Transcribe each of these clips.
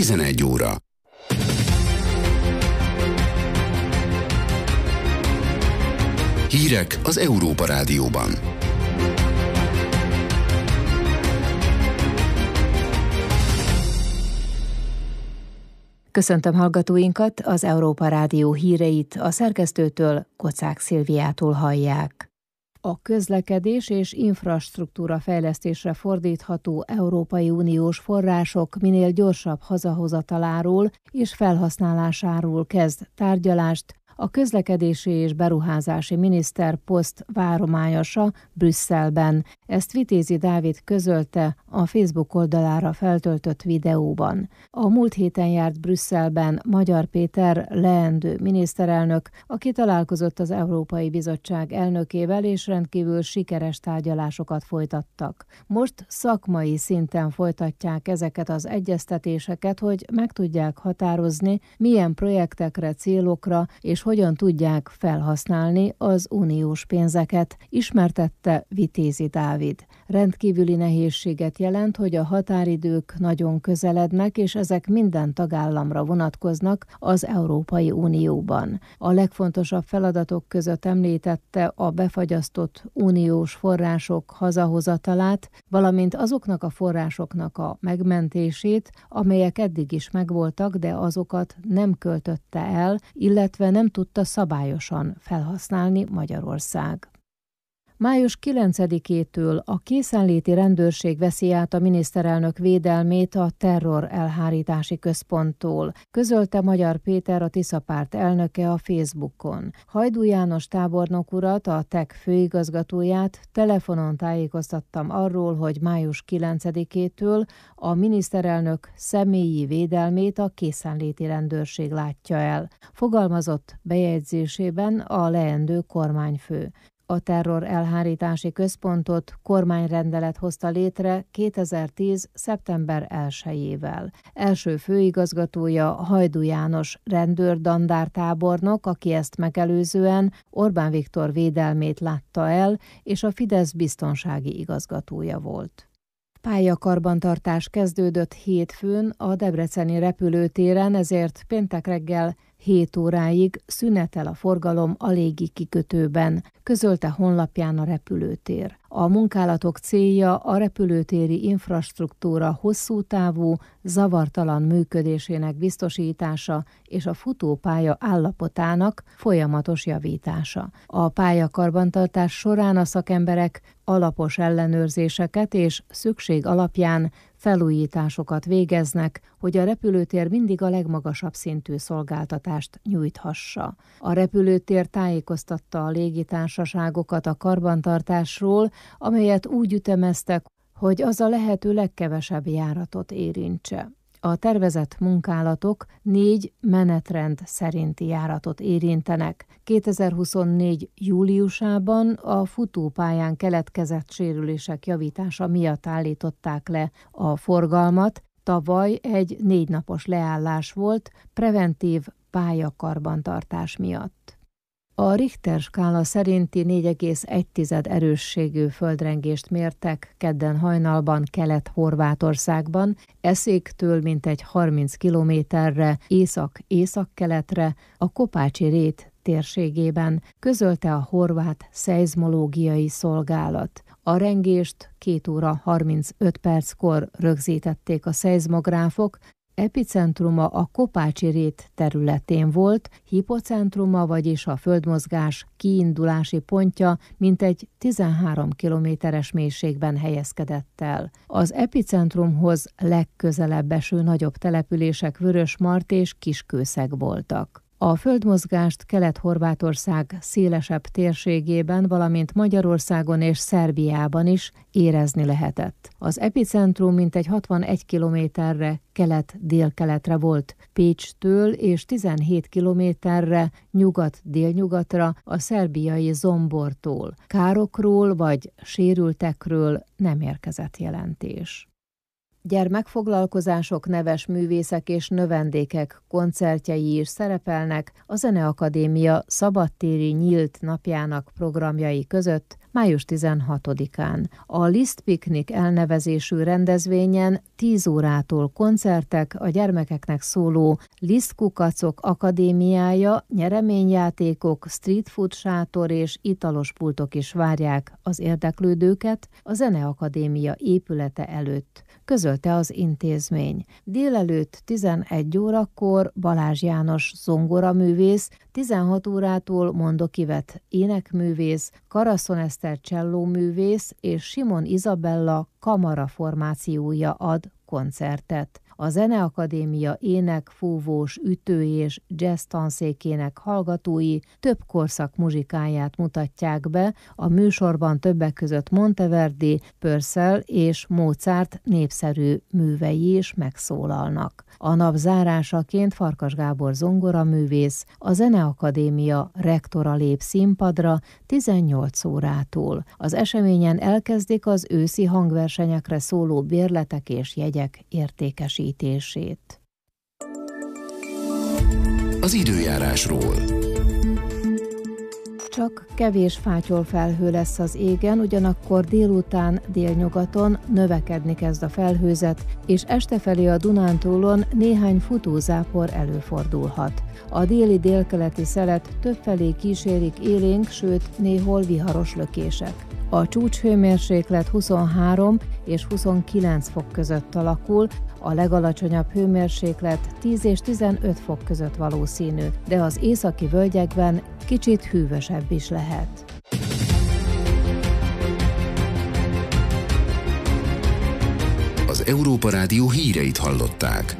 11 óra. Hírek az Európa Rádióban. Köszöntöm hallgatóinkat, az Európa Rádió híreit a szerkesztőtől, Kocák Szilviától hallják. A közlekedés és infrastruktúra fejlesztésre fordítható Európai Uniós források minél gyorsabb hazahozataláról és felhasználásáról kezd tárgyalást a közlekedési és beruházási miniszter poszt várományosa Brüsszelben. Ezt Vitézi Dávid közölte a Facebook oldalára feltöltött videóban. A múlt héten járt Brüsszelben Magyar Péter leendő miniszterelnök, aki találkozott az Európai Bizottság elnökével, és rendkívül sikeres tárgyalásokat folytattak. Most szakmai szinten folytatják ezeket az egyeztetéseket, hogy meg tudják határozni, milyen projektekre, célokra és hogyan tudják felhasználni az uniós pénzeket, ismertette Vitézi Dávid. Rendkívüli nehézséget jelent, hogy a határidők nagyon közelednek, és ezek minden tagállamra vonatkoznak az Európai Unióban. A legfontosabb feladatok között említette a befagyasztott uniós források hazahozatalát, valamint azoknak a forrásoknak a megmentését, amelyek eddig is megvoltak, de azokat nem költötte el, illetve nem tudta szabályosan felhasználni Magyarország. Május 9-től a készenléti rendőrség veszi át a miniszterelnök védelmét a terror elhárítási központtól, közölte Magyar Péter, a Tiszapárt elnöke a Facebookon. Hajdú János tábornok urat, a TEK főigazgatóját telefonon tájékoztattam arról, hogy május 9-től a miniszterelnök személyi védelmét a készenléti rendőrség látja el, fogalmazott bejegyzésében a leendő kormányfő. A terror elhárítási központot kormányrendelet hozta létre 2010. szeptember 1-ével. Első főigazgatója Hajdú János rendőr-dandártábornok, aki ezt megelőzően Orbán Viktor védelmét látta el, és a Fidesz biztonsági igazgatója volt. Pályakarbantartás kezdődött hétfőn a debreceni repülőtéren, ezért péntek reggel 7 óráig szünetel a forgalom a légi kikötőben, közölte honlapján a repülőtér. A munkálatok célja a repülőtéri infrastruktúra hosszú távú, zavartalan működésének biztosítása és a futópálya állapotának folyamatos javítása. A pályakarbantartás során a szakemberek alapos ellenőrzéseket és szükség alapján felújításokat végeznek, hogy a repülőtér mindig a legmagasabb szintű szolgáltatást nyújthassa. A repülőtér tájékoztatta a légitársaságokat a karbantartásról, amelyet úgy ütemeztek, hogy az a lehető legkevesebb járatot érintse. A tervezett munkálatok 4 menetrend szerinti járatot érintenek. 2024. júliusában a futópályán keletkezett sérülések javítása miatt állították le a forgalmat. Tavaly egy 4 napos leállás volt preventív pályakarbantartás miatt. A Richter skála szerinti 4,1 erősségű földrengést mértek kedden hajnalban Kelet-Horvátországban, Eszéktől mintegy 30 kilométerre észak-észak-keletre, a Kopácsi-rét térségében, közölte a horvát szeizmológiai szolgálat. A rengést 2 óra 35 perckor rögzítették a szeizmográfok, epicentruma a Kopácsi-rét területén volt, hipocentruma, vagyis a földmozgás kiindulási pontja mintegy 13 kilométeres mélységben helyezkedett el. Az epicentrumhoz legközelebb eső nagyobb települések Vörösmart és Kiskőszeg voltak. A földmozgást Kelet-Horvátország szélesebb térségében, valamint Magyarországon és Szerbiában is érezni lehetett. Az epicentrum mintegy 61 kilométerre kelet-délkeletre volt Pécstől, és 17 kilométerre nyugat-délnyugatra a szerbiai Zombortól. Károkról vagy sérültekről nem érkezett jelentés. gyermekfoglalkozások, neves művészek és növendékek koncertjei is szerepelnek a Zeneakadémia szabadtéri nyílt napjának programjai között május 16-án. A Liszt Piknik elnevezésű rendezvényen 10 órától koncertek, a gyermekeknek szóló Liszt Kukacok Akadémiája, nyereményjátékok, street food sátor és italos pultok is várják az érdeklődőket a Zeneakadémia épülete előtt, közölte az intézmény. Délelőtt 11 órakor Balázs János zongoraművész, 16 órától Mondok Ivet énekművész, Karaszon Eszter csellóművész és Simon Izabella kamara formációja ad koncertet. A Zeneakadémia ének, fúvós, ütő és jazz tanszékének hallgatói több korszak muzsikáját mutatják be, a műsorban többek között Monteverdi, Purcell és Mozart népszerű művei is megszólalnak. A nap zárásaként Farkas Gábor zongoraművész, a Zeneakadémia rektora lép színpadra 18 órától. Az eseményen elkezdik az őszi hangversenyekre szóló bérletek és jegyek értékesítését. Az időjárásról. Csak kevés fátyolfelhő lesz az égen, ugyanakkor délután délnyugaton növekedni kezd a felhőzet, és este felé a Dunántúlon néhány futózápor előfordulhat. A déli délkeleti szelet többfelé kísérik élénk, sőt néhol viharos lökések. A csúcshőmérséklet 23 és 29 fok között alakul, a legalacsonyabb hőmérséklet 10 és 15 fok között valószínű, de az északi völgyekben kicsit hűvösebb is lehet. Az Európa Rádió híreit hallották.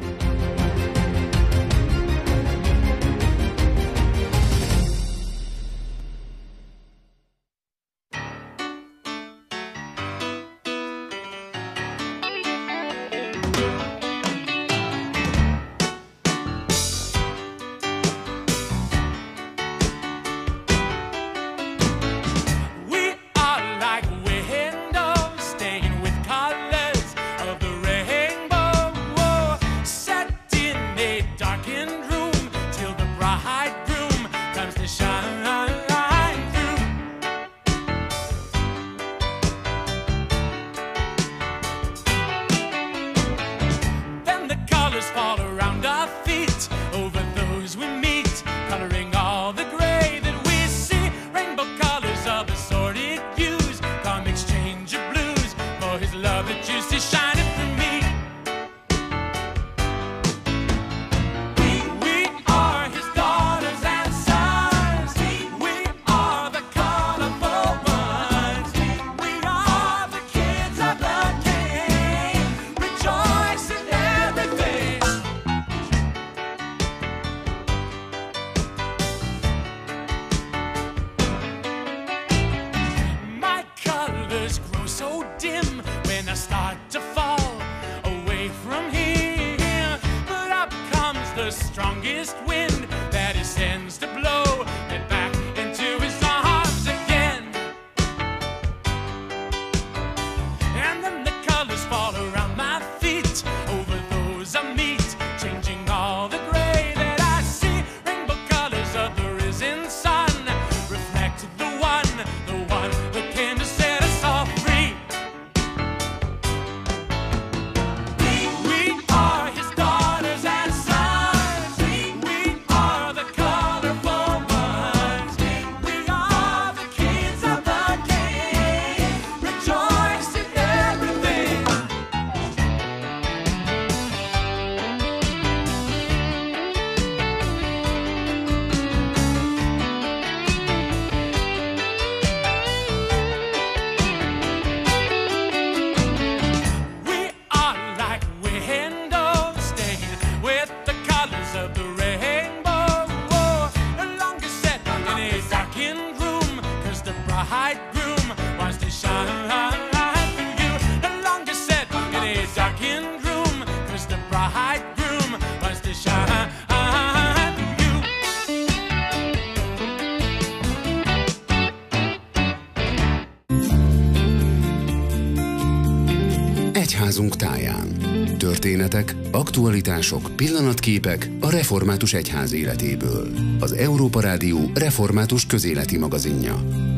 Egyházunk táján. Történetek, aktualitások, pillanatképek a református egyház életéből. Az Európa Rádió református közéleti magazinja.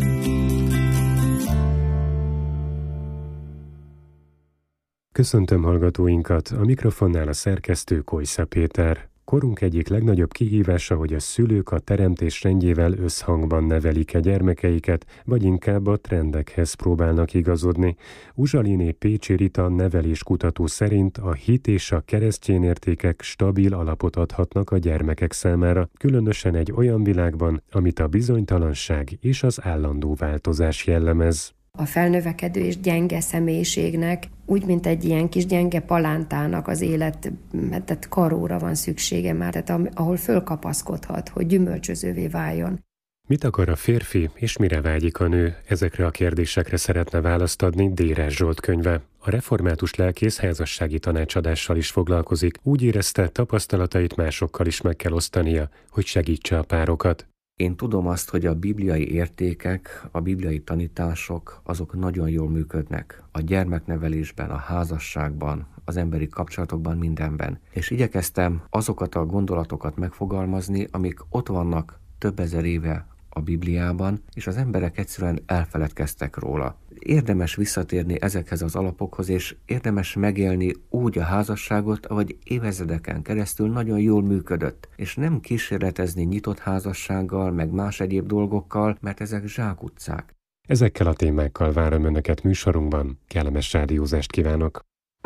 Köszöntöm hallgatóinkat, a mikrofonnál a szerkesztő Kojsza Péter. Korunk egyik legnagyobb kihívása, hogy a szülők a teremtés rendjével összhangban nevelik-e gyermekeiket, vagy inkább a trendekhez próbálnak igazodni. Uzsaliné Pécsi Rita neveléskutató szerint a hit és a keresztény értékek stabil alapot adhatnak a gyermekek számára, különösen egy olyan világban, amit a bizonytalanság és az állandó változás jellemez. A felnövekedő és gyenge személyiségnek úgy, mint egy ilyen kis gyenge palántának az életet karóra van szüksége már, tehát ahol fölkapaszkodhat, hogy gyümölcsözővé váljon. Mit akar a férfi, és mire vágyik a nő? Ezekre a kérdésekre szeretne választ adni Dérás Zsolt könyve. A református lelkész házassági tanácsadással is foglalkozik. Úgy érezte, tapasztalatait másokkal is meg kell osztania, hogy segítse a párokat. Én tudom azt, hogy a bibliai értékek, a bibliai tanítások, azok nagyon jól működnek. A gyermeknevelésben, a házasságban, az emberi kapcsolatokban, mindenben. És igyekeztem azokat a gondolatokat megfogalmazni, amik ott vannak több ezer éve a Bibliában, és az emberek egyszerűen elfeledkeztek róla. Érdemes visszatérni ezekhez az alapokhoz, és érdemes megélni úgy a házasságot, ahogy évezredeken keresztül nagyon jól működött, és nem kísérletezni nyitott házassággal, meg más egyéb dolgokkal, mert ezek zsákutcák. Ezekkel a témákkal várom Önöket műsorunkban. Kellemes rádiózást kívánok!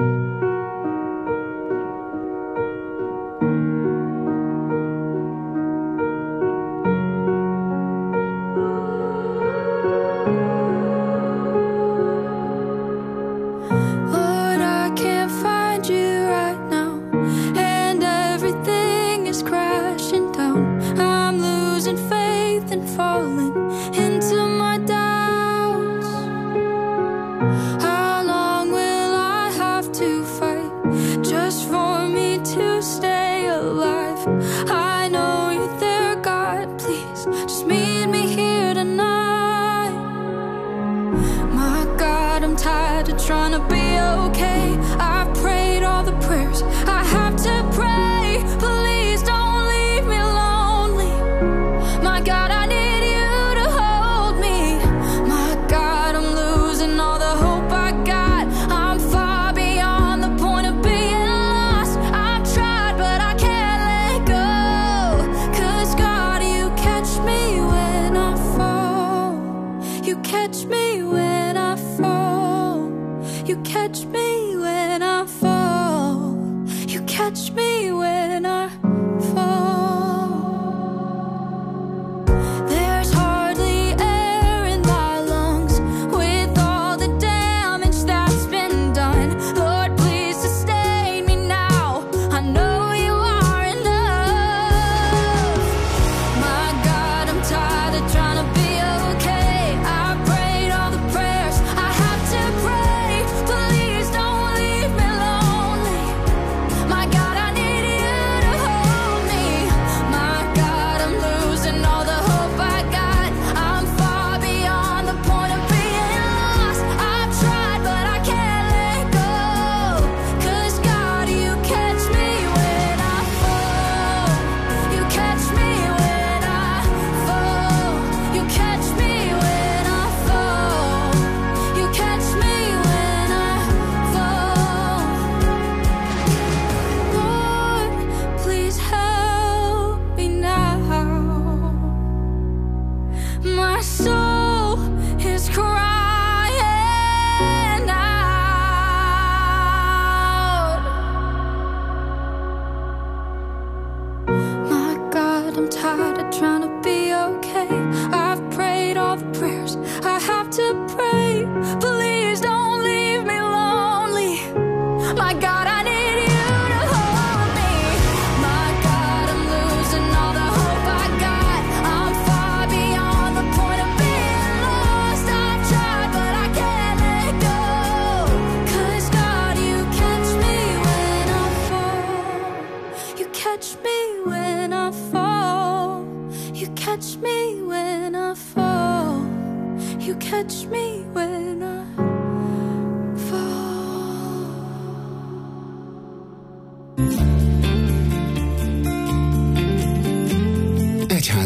catch me when I fall.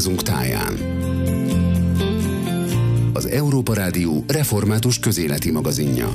házunk táján. Az Európa Rádió református közéleti magazinja.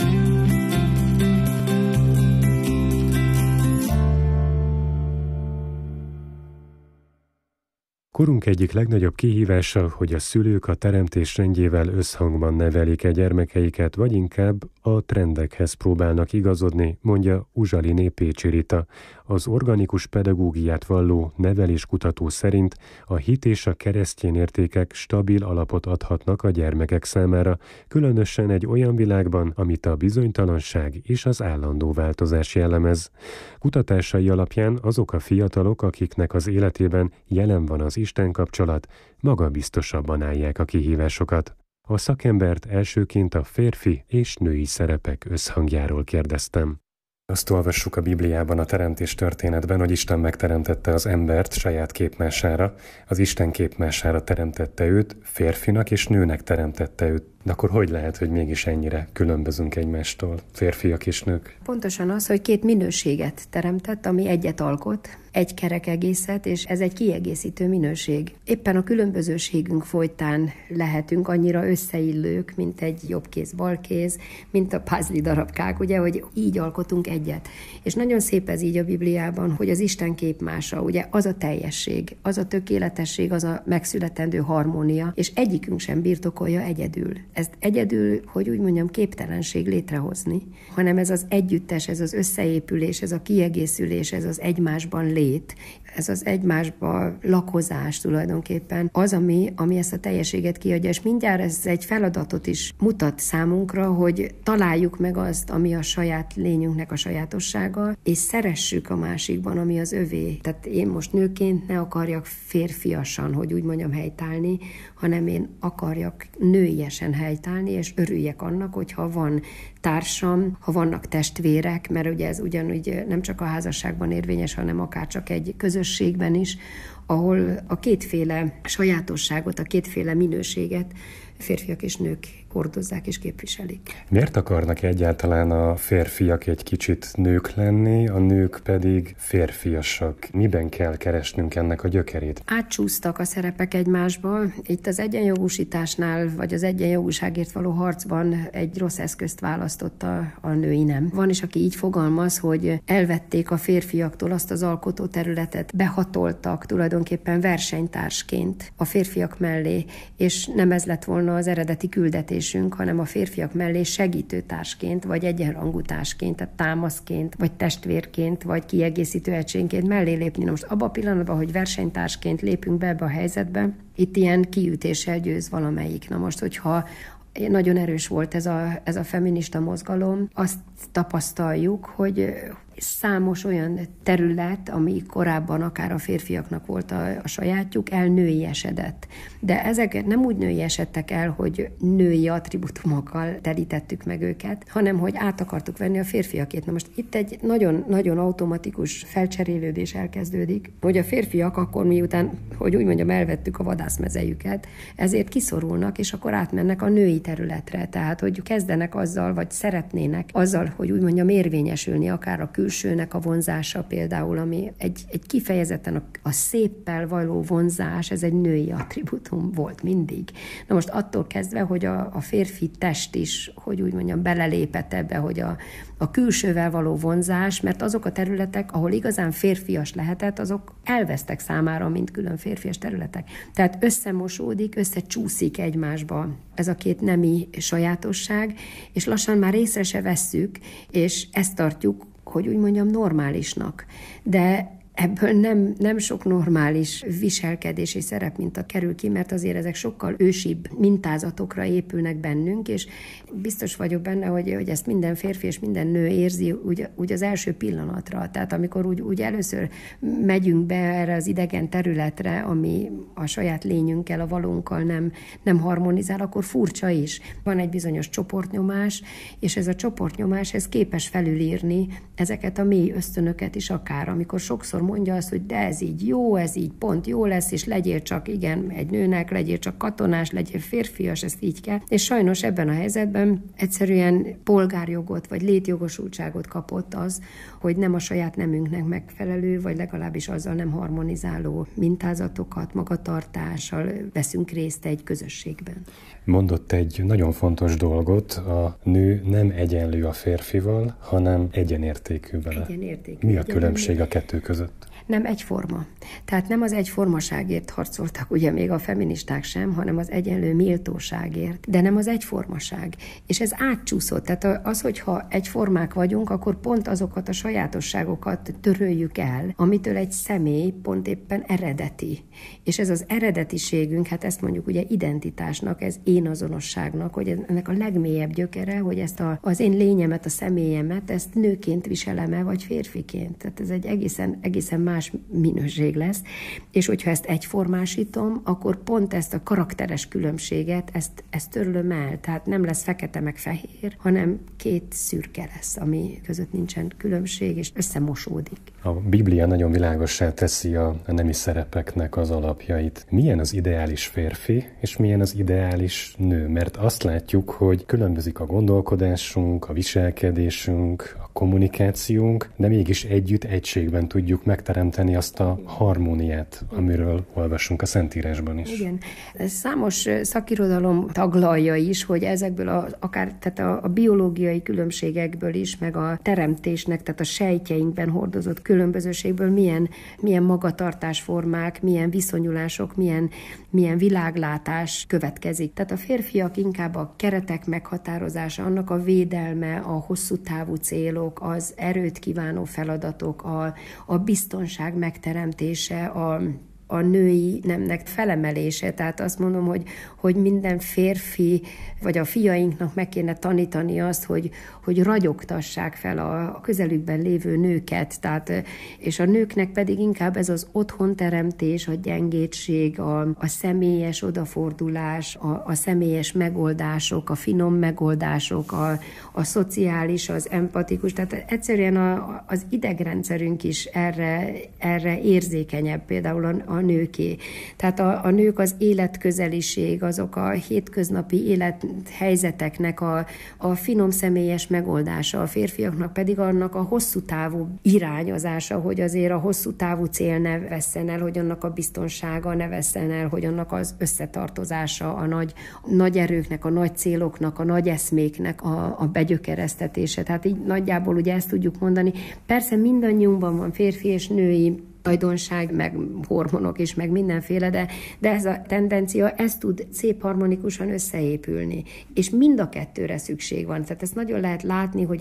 Korunk egyik legnagyobb kihívása, hogy a szülők a teremtés rendjével összhangban nevelik gyermekeiket, vagy inkább a trendekhez próbálnak igazodni, mondja Uzsaliné Pécsi Rita. Az organikus pedagógiát valló neveléskutató szerint a hit és a keresztény értékek stabil alapot adhatnak a gyermekek számára, különösen egy olyan világban, amit a bizonytalanság és az állandó változás jellemez. Kutatásai alapján azok a fiatalok, akiknek az életében jelen van az Isten kapcsolat, magabiztosabban állják a kihívásokat. A szakembert elsőként a férfi és női szerepek összhangjáról kérdeztem. Azt olvassuk a Bibliában, a teremtés történetben, hogy Isten megteremtette az embert saját képmására, az Isten képmására teremtette őt, férfinak és nőnek teremtette őt. De akkor hogy lehet, hogy mégis ennyire különbözünk egymástól, férfiak és nők? Pontosan az, hogy két minőséget teremtett, ami egyet alkot, egy kerek egészet, és ez egy kiegészítő minőség. Éppen a különbözőségünk folytán lehetünk annyira összeillők, mint egy jobb kéz, bal kéz, mint a puzzle darabkák, ugye, hogy így alkotunk egyet. És nagyon szép ez így a Bibliában, hogy az Isten képmása, ugye, az a teljesség, az a tökéletesség, az a megszületendő harmónia, és egyikünk sem birtokolja egyedül. Ezt egyedül, hogy úgy mondjam, képtelenség létrehozni, hanem ez az együttes, ez az összeépülés, ez a kiegészülés, ez az egymásban lét, ez az egymásba lakozás tulajdonképpen az, ami ezt a teljességet kiadja, és mindjárt ez egy feladatot is mutat számunkra, hogy találjuk meg azt, ami a saját lényünknek a sajátossága, és szeressük a másikban, ami az övé. Tehát én most nőként ne akarjak férfiasan, hogy úgy mondjam, helytállni, hanem én akarjak nőiesen helytállni, és örüljek annak, hogyha van társam, ha vannak testvérek, mert ugye ez ugyanúgy nem csak a házasságban érvényes, hanem akár csak egy közösségben is, ahol a kétféle sajátosságot, a kétféle minőséget férfiak és nők hordozzák és képviselik. Miért akarnak egyáltalán a férfiak egy kicsit nők lenni, a nők pedig férfiasak? Miben kell keresnünk ennek a gyökerét? Átcsúsztak a szerepek egymásba. Itt az egyenjogúsításnál, vagy az egyenjogúságért való harcban egy rossz eszközt választotta a női nem. Van is, aki így fogalmaz, hogy elvették a férfiaktól azt az alkotó területet, behatoltak tulajdonképpen versenytársként a férfiak mellé, és nem ez lett volna az eredeti küldetésünk, hanem a férfiak mellé segítőtársként, vagy egyenrangú társként, tehát támaszként, vagy testvérként, vagy kiegészítő egységként mellé lépni. Na most abban a pillanatban, hogy versenytársként lépünk be ebbe a helyzetbe, itt ilyen kiütéssel győz valamelyik. Na most, hogyha nagyon erős volt ez a feminista mozgalom, azt tapasztaljuk, hogy számos olyan terület, ami korábban akár a férfiaknak volt a sajátjuk, elnőiesedett. De ezek nem úgy nőiesedtek el, hogy női attribútumokkal telítettük meg őket, hanem hogy át akartuk venni a férfiakét. Na most itt egy nagyon automatikus felcserélődés elkezdődik, hogy a férfiak akkor miután, hogy úgy mondjam, elvettük a vadászmezejüket, ezért kiszorulnak, és akkor átmennek a női területre. Tehát, hogy kezdenek azzal, vagy szeretnének azzal, hogy úgy mondjam, érvényesülni akár a külsőnek a vonzása például, ami egy kifejezetten a széppel való vonzás, ez egy női attribútum volt mindig. Na most attól kezdve, hogy a férfi test is, hogy úgy mondjam, belelépett ebbe, hogy a külsővel való vonzás, mert azok a területek, ahol igazán férfias lehetett, azok elvesztek számára, mint külön férfias területek. Tehát összemosódik, összecsúszik egymásba ez a két nemi sajátosság, és lassan már észre se vesszük, és ezt tartjuk, hogy úgy mondjam, normálisnak. De ebből nem sok normális viselkedés és szerepminta kerül ki, mert azért ezek sokkal ősibb mintázatokra épülnek bennünk, és biztos vagyok benne, hogy ezt minden férfi és minden nő érzi úgy az első pillanatra. Tehát amikor úgy először megyünk be erre az idegen területre, ami a saját lényünkkel, a valónkkal nem harmonizál, akkor furcsa is. Van egy bizonyos csoportnyomás, és ez a csoportnyomás ez képes felülírni ezeket a mély ösztönöket is akár, amikor sokszor mondja azt, hogy de ez így jó, ez így pont jó lesz, és legyél csak, igen, egy nőnek, legyél csak katonás, legyél férfias, ezt így kell. És sajnos ebben a helyzetben egyszerűen polgárjogot, vagy létjogosultságot kapott az, hogy nem a saját nemünknek megfelelő, vagy legalábbis azzal nem harmonizáló mintázatokat, magatartással veszünk részt egy közösségben. Mondott egy nagyon fontos dolgot, a nő nem egyenlő a férfival, hanem egyenértékű vele. Egyenértékű. Mi a különbség a kettő között? Nem egyforma. Tehát nem az egyformaságért harcoltak ugye még a feministák sem, hanem az egyenlő méltóságért, de nem az egyformaság. És ez átcsúszott. Tehát az, hogyha egyformák vagyunk, akkor pont azokat a sajátosságokat töröljük el, amitől egy személy pont éppen eredeti. És ez az eredetiségünk, hát ezt mondjuk ugye identitásnak, ez énazonosságnak, hogy ennek a legmélyebb gyökere, hogy ezt az én lényemet, a személyemet, ezt nőként viselem-e, vagy férfiként. Tehát ez egy egészen más minőség lesz, és hogyha ezt egyformásítom, akkor pont ezt a karakteres különbséget, ezt törlöm el. Tehát nem lesz fekete meg fehér, hanem két szürke lesz, ami között nincsen különbség, és összemosódik. A Biblia nagyon világossá teszi a nemi szerepeknek az alapjait. Milyen az ideális férfi, és milyen az ideális nő? Mert azt látjuk, hogy különbözik a gondolkodásunk, a viselkedésünk, a kommunikációnk, de mégis egységben tudjuk megteremteni azt a harmóniát, amiről olvasunk a Szentírásban is. Igen. Számos szakirodalom taglalja is, hogy ezekből tehát a biológiai különbségekből is, meg a teremtésnek, tehát a sejtjeinkben hordozott különbözőségből milyen magatartásformák, milyen viszonyulások, milyen világlátás következik. Tehát a férfiak inkább a keretek meghatározása, annak a védelme, a hosszú távú célok, az erőt kívánó feladatok, a biztonság megteremtése, a női nemnek felemelése. Tehát azt mondom, hogy minden férfi, vagy a fiainknak meg kéne tanítani azt, hogy ragyogtassák fel a közelükben lévő nőket. Tehát, és a nőknek pedig inkább ez az otthonteremtés, a gyengétség, a személyes odafordulás, a személyes megoldások, a finom megoldások, a szociális, az empatikus. Tehát egyszerűen az idegrendszerünk is erre érzékenyebb, például a nőké. Tehát a nők az életközeliség, azok a hétköznapi élethelyzeteknek a finom személyes megoldása, a férfiaknak pedig annak a hosszú távú irányozása, hogy azért a hosszú távú cél ne vesszen el, hogy annak a biztonsága ne vesszen el, hogy annak az összetartozása, a nagy erőknek, a nagy céloknak, a nagy eszméknek a begyökeresztetése. Tehát így nagyjából ugye ezt tudjuk mondani. Persze mindannyiunkban van férfi és női tulajdonság, meg hormonok is, meg mindenféle, de ez a tendencia, ez tud szép harmonikusan összeépülni. És mind a kettőre szükség van. Tehát ezt nagyon lehet látni, hogy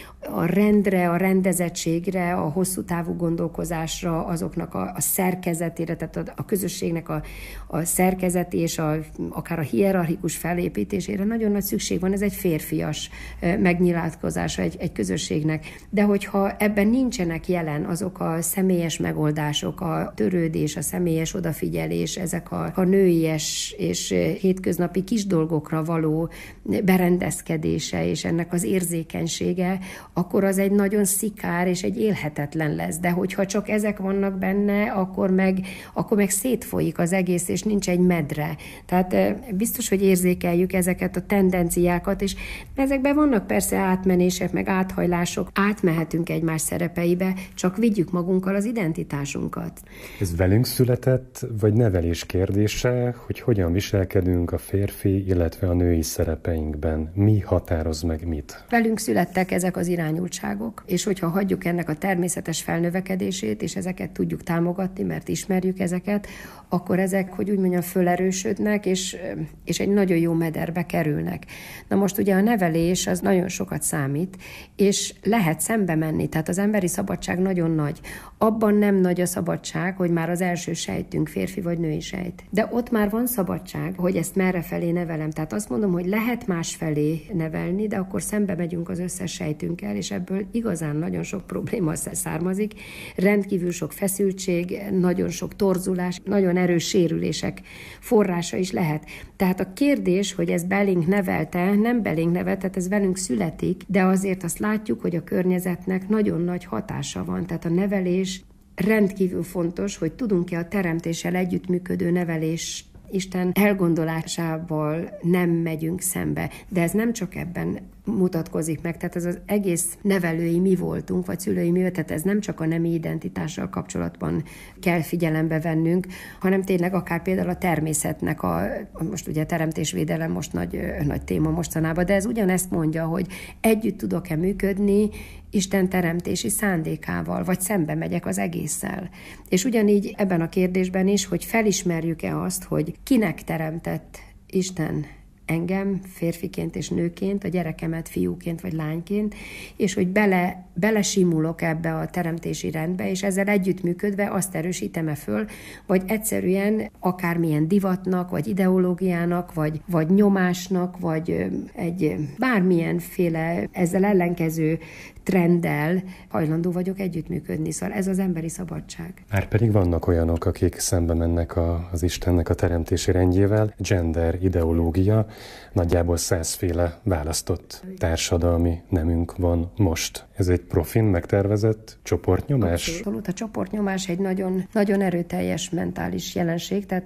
a rendre, a rendezettségre, a hosszú távú gondolkozásra, azoknak a szerkezetére, tehát a közösségnek a szerkezeti és akár a hierarchikus felépítésére nagyon nagy szükség van. Ez egy férfias megnyilatkozása egy közösségnek. De hogyha ebben nincsenek jelen azok a személyes megoldások, a törődés, a személyes odafigyelés, ezek a nőies és hétköznapi kis dolgokra való berendezkedése és ennek az érzékenysége, akkor az egy nagyon szikár és egy élhetetlen lesz. De hogyha csak ezek vannak benne, akkor meg szétfolyik az egész, és nincs egy medre. Tehát biztos, hogy érzékeljük ezeket a tendenciákat, és ezekben vannak persze átmenések, meg áthajlások. Átmehetünk egymás szerepeibe, csak vigyük magunkkal az identitásunkat. Ez velünk született, vagy nevelés kérdése, hogy hogyan viselkedünk a férfi, illetve a női szerepeinkben? Mi határoz meg mit? Velünk születtek ezek az irányultságok, és hogyha hagyjuk ennek a természetes felnövekedését, és ezeket tudjuk támogatni, mert ismerjük ezeket, akkor ezek, hogy úgy mondjam, fölerősödnek, és egy nagyon jó mederbe kerülnek. Na most ugye a nevelés az nagyon sokat számít, és lehet szembe menni, tehát az emberi szabadság nagyon nagy. Abban nem nagy a szabadság, hogy már az első sejtünk férfi vagy női sejt. De ott már van szabadság, hogy ezt merrefelé nevelem. Tehát azt mondom, hogy lehet másfelé nevelni, de akkor szembe megyünk az összes sejtünkkel, és ebből igazán nagyon sok probléma származik. Rendkívül sok feszültség, nagyon sok torzulás, nagyon erős sérülések forrása is lehet. Tehát a kérdés, hogy ez belénk nevelte, nem belénk nevelte, tehát ez velünk születik, de azért azt látjuk, hogy a környezetnek nagyon nagy hatása van. Tehát a nevelés rendkívül fontos, hogy tudunk-e a teremtéssel együttműködő nevelés Isten elgondolásával nem megyünk szembe. De ez nem csak ebben mutatkozik meg, tehát ez az egész nevelői mi voltunk, vagy szülői mi volt, tehát ez nem csak a nemi identitással kapcsolatban kell figyelembe vennünk, hanem tényleg akár például a természetnek, most ugye teremtésvédelem most nagy téma mostanában, de ez ugyanezt mondja, hogy együtt tudok-e működni Isten teremtési szándékával, vagy szembe megyek az egésszel. És ugyanígy ebben a kérdésben is, hogy felismerjük-e azt, hogy kinek teremtett Isten engem férfiként és nőként, a gyerekemet fiúként vagy lányként, és hogy belesimulok ebbe a teremtési rendbe, és ezzel együttműködve azt erősítem-e föl, vagy egyszerűen akármilyen divatnak, vagy ideológiának, vagy nyomásnak, vagy egy bármilyenféle ezzel ellenkező trenddel hajlandó vagyok együttműködni. Szóval ez az emberi szabadság. Márpedig vannak olyanok, akik szembe mennek az Istennek a teremtési rendjével. Gender ideológia, nagyjából 100 féle választott társadalmi nemünk van most. Ez egy profin megtervezett csoportnyomás? Abszolút. A csoportnyomás egy nagyon, nagyon erőteljes mentális jelenség, tehát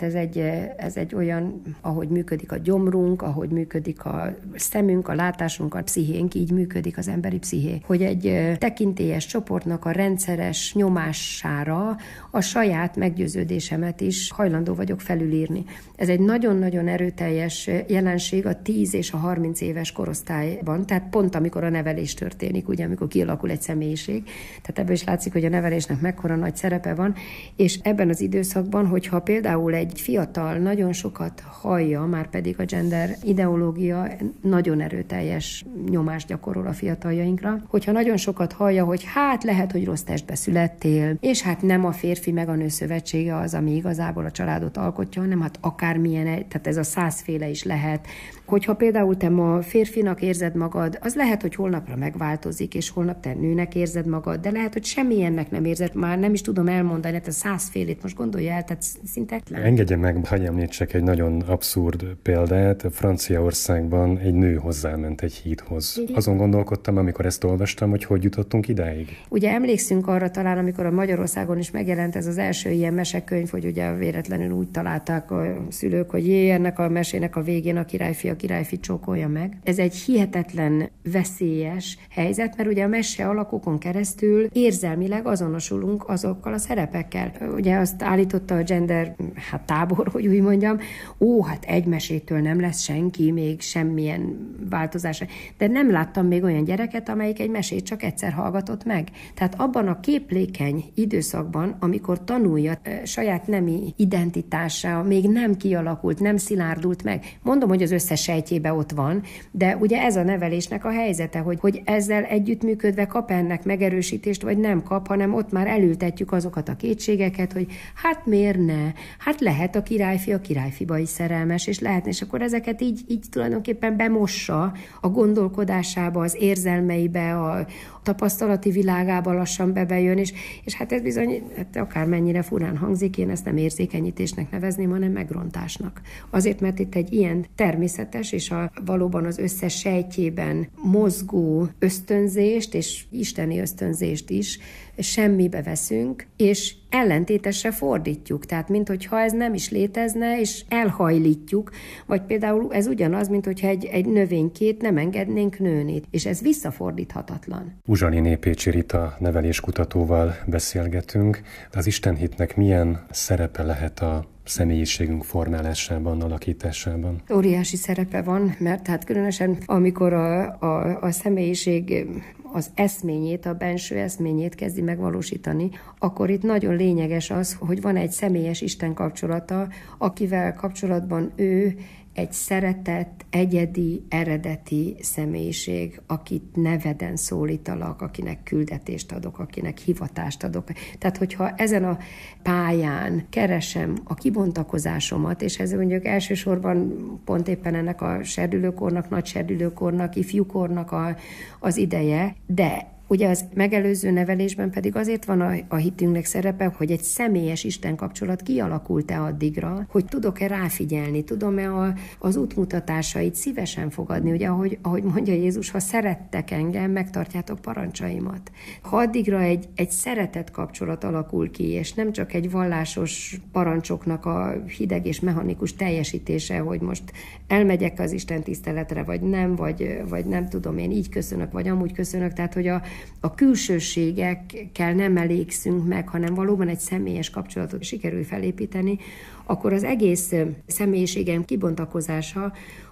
ez egy olyan, ahogy működik a gyomrunk, ahogy működik a szemünk, a látásunk, a pszichénk, így működik az emberi psziché. Hogy egy tekintélyes csoportnak a rendszeres nyomására a saját meggyőződésemet is hajlandó vagyok felülírni. Ez egy nagyon-nagyon erőteljes jelenség a 10 és a 30 éves korosztályban, tehát pont amikor a nevelés történik, ugye, amikor kialakul egy személyiség. Tehát ebből is látszik, hogy a nevelésnek mekkora nagy szerepe van, és ebben az időszakban, hogyha például egy fiatal nagyon sokat hallja, már pedig a gender ideológia nagyon erőteljes nyomást gyakorol a fiataljainkra, hogyha nagyon sokat hallja, hogy hát lehet, hogy rossz testbe születtél, és hát nem a férfi meg a nő szövetsége az, ami igazából a családot alkotja, hanem hát akármilyen, tehát ez a 100 féle is lehet. Hogyha például te ma férfinak érzed magad, az lehet, hogy holnapra megváltozik, és holnap te nőnek érzed magad, de lehet, hogy semmilyennek nem érzed, már nem is tudom elmondani, hát a 100 félét most gondolja el, tehát szinte... Engedje meg, hagyj említsek egy nagyon abszurd példát. Franciaországban egy nő hozzáment egy hídhoz. Azon gondolkodtam, amikor ezt olvastam, hogy jutottunk idáig. Ugye emlékszünk arra talán, amikor a Magyarországon is megjelent ez az első ilyen mesekönyv, hogy ugye véletlenül úgy találták a szülők, hogy ennek a mesének a végén a királyfi csókolja meg. Ez egy hihetetlen veszélyes helyzet, mert ugye a mese alakokon keresztül érzelmileg azonosulunk azokkal a szerepekkel. Ugye azt állította a gender tábor, hogy úgy mondjam, hát egy mesétől nem lesz senki, még semmilyen változás. De nem láttam még olyan gyereket, amelyik egy mesét csak egyszer hallgatott meg. Tehát abban a képlékeny időszakban, amikor tanulja saját nemi identitása, még nem kialakult, nem szilárdult meg. Mondom, hogy az összes sejtjébe ott van, de ugye ez a nevelésnek a helyzete, hogy ezzel együttműködve kap ennek megerősítést, vagy nem kap, hanem ott már elültetjük azokat a kétségeket, hogy hát miért ne? Hát lehet a királyfiba is szerelmes, és lehetne, és akkor ezeket így tulajdonképpen bemossa a gondolkodásába, az érzelmeibe, a tapasztalati világába lassan bejön, és hát ez bizony, hát akármennyire furán hangzik, én ezt nem érzékenyítésnek nevezném, hanem megrontásnak. Azért, mert itt egy ilyen természetes, és valóban az összes sejtjében mozgó ösztönzést, és isteni ösztönzést is semmibe veszünk, és ellentétesre fordítjuk. Tehát, minthogyha ez nem is létezne, és elhajlítjuk, vagy például ez ugyanaz, minthogyha egy növénykét nem engednénk nőni, és ez visszafordíthatatlan. Uzsaliné Pécsi Rita neveléskutatóval beszélgetünk. Az istenhitnek milyen szerepe lehet a személyiségünk formálásában, alakításában? Óriási szerepe van, mert hát különösen amikor a személyiség az eszményét, a benső eszményét kezdi megvalósítani, akkor itt nagyon lényeges az, hogy van egy személyes Isten kapcsolata, akivel kapcsolatban ő egy szeretett, egyedi, eredeti személyiség, akit neveden szólítalak, akinek küldetést adok, akinek hivatást adok. Tehát, hogyha ezen a pályán keresem a kibontakozásomat, és ez mondjuk elsősorban pont éppen ennek a serdülőkornak, nagy serdülőkornak, ifjúkornak az ideje, de Ugye az megelőző nevelésben pedig azért van a hitünknek szerepe, hogy egy személyes Isten kapcsolat kialakult-e addigra, hogy tudok-e ráfigyelni, tudom-e az útmutatásait szívesen fogadni. Ugye, ahogy mondja Jézus, ha szerettek engem, megtartjátok parancsaimat. Ha addigra egy szeretet kapcsolat alakul ki, és nem csak egy vallásos parancsoknak a hideg és mechanikus teljesítése, hogy most elmegyek az Isten tiszteletre, vagy nem, vagy nem tudom, én így köszönök, vagy amúgy köszönök, tehát hogy a külsőségekkel nem elégszünk meg, hanem valóban egy személyes kapcsolatot sikerül felépíteni, akkor az egész személyiségem kibontakozása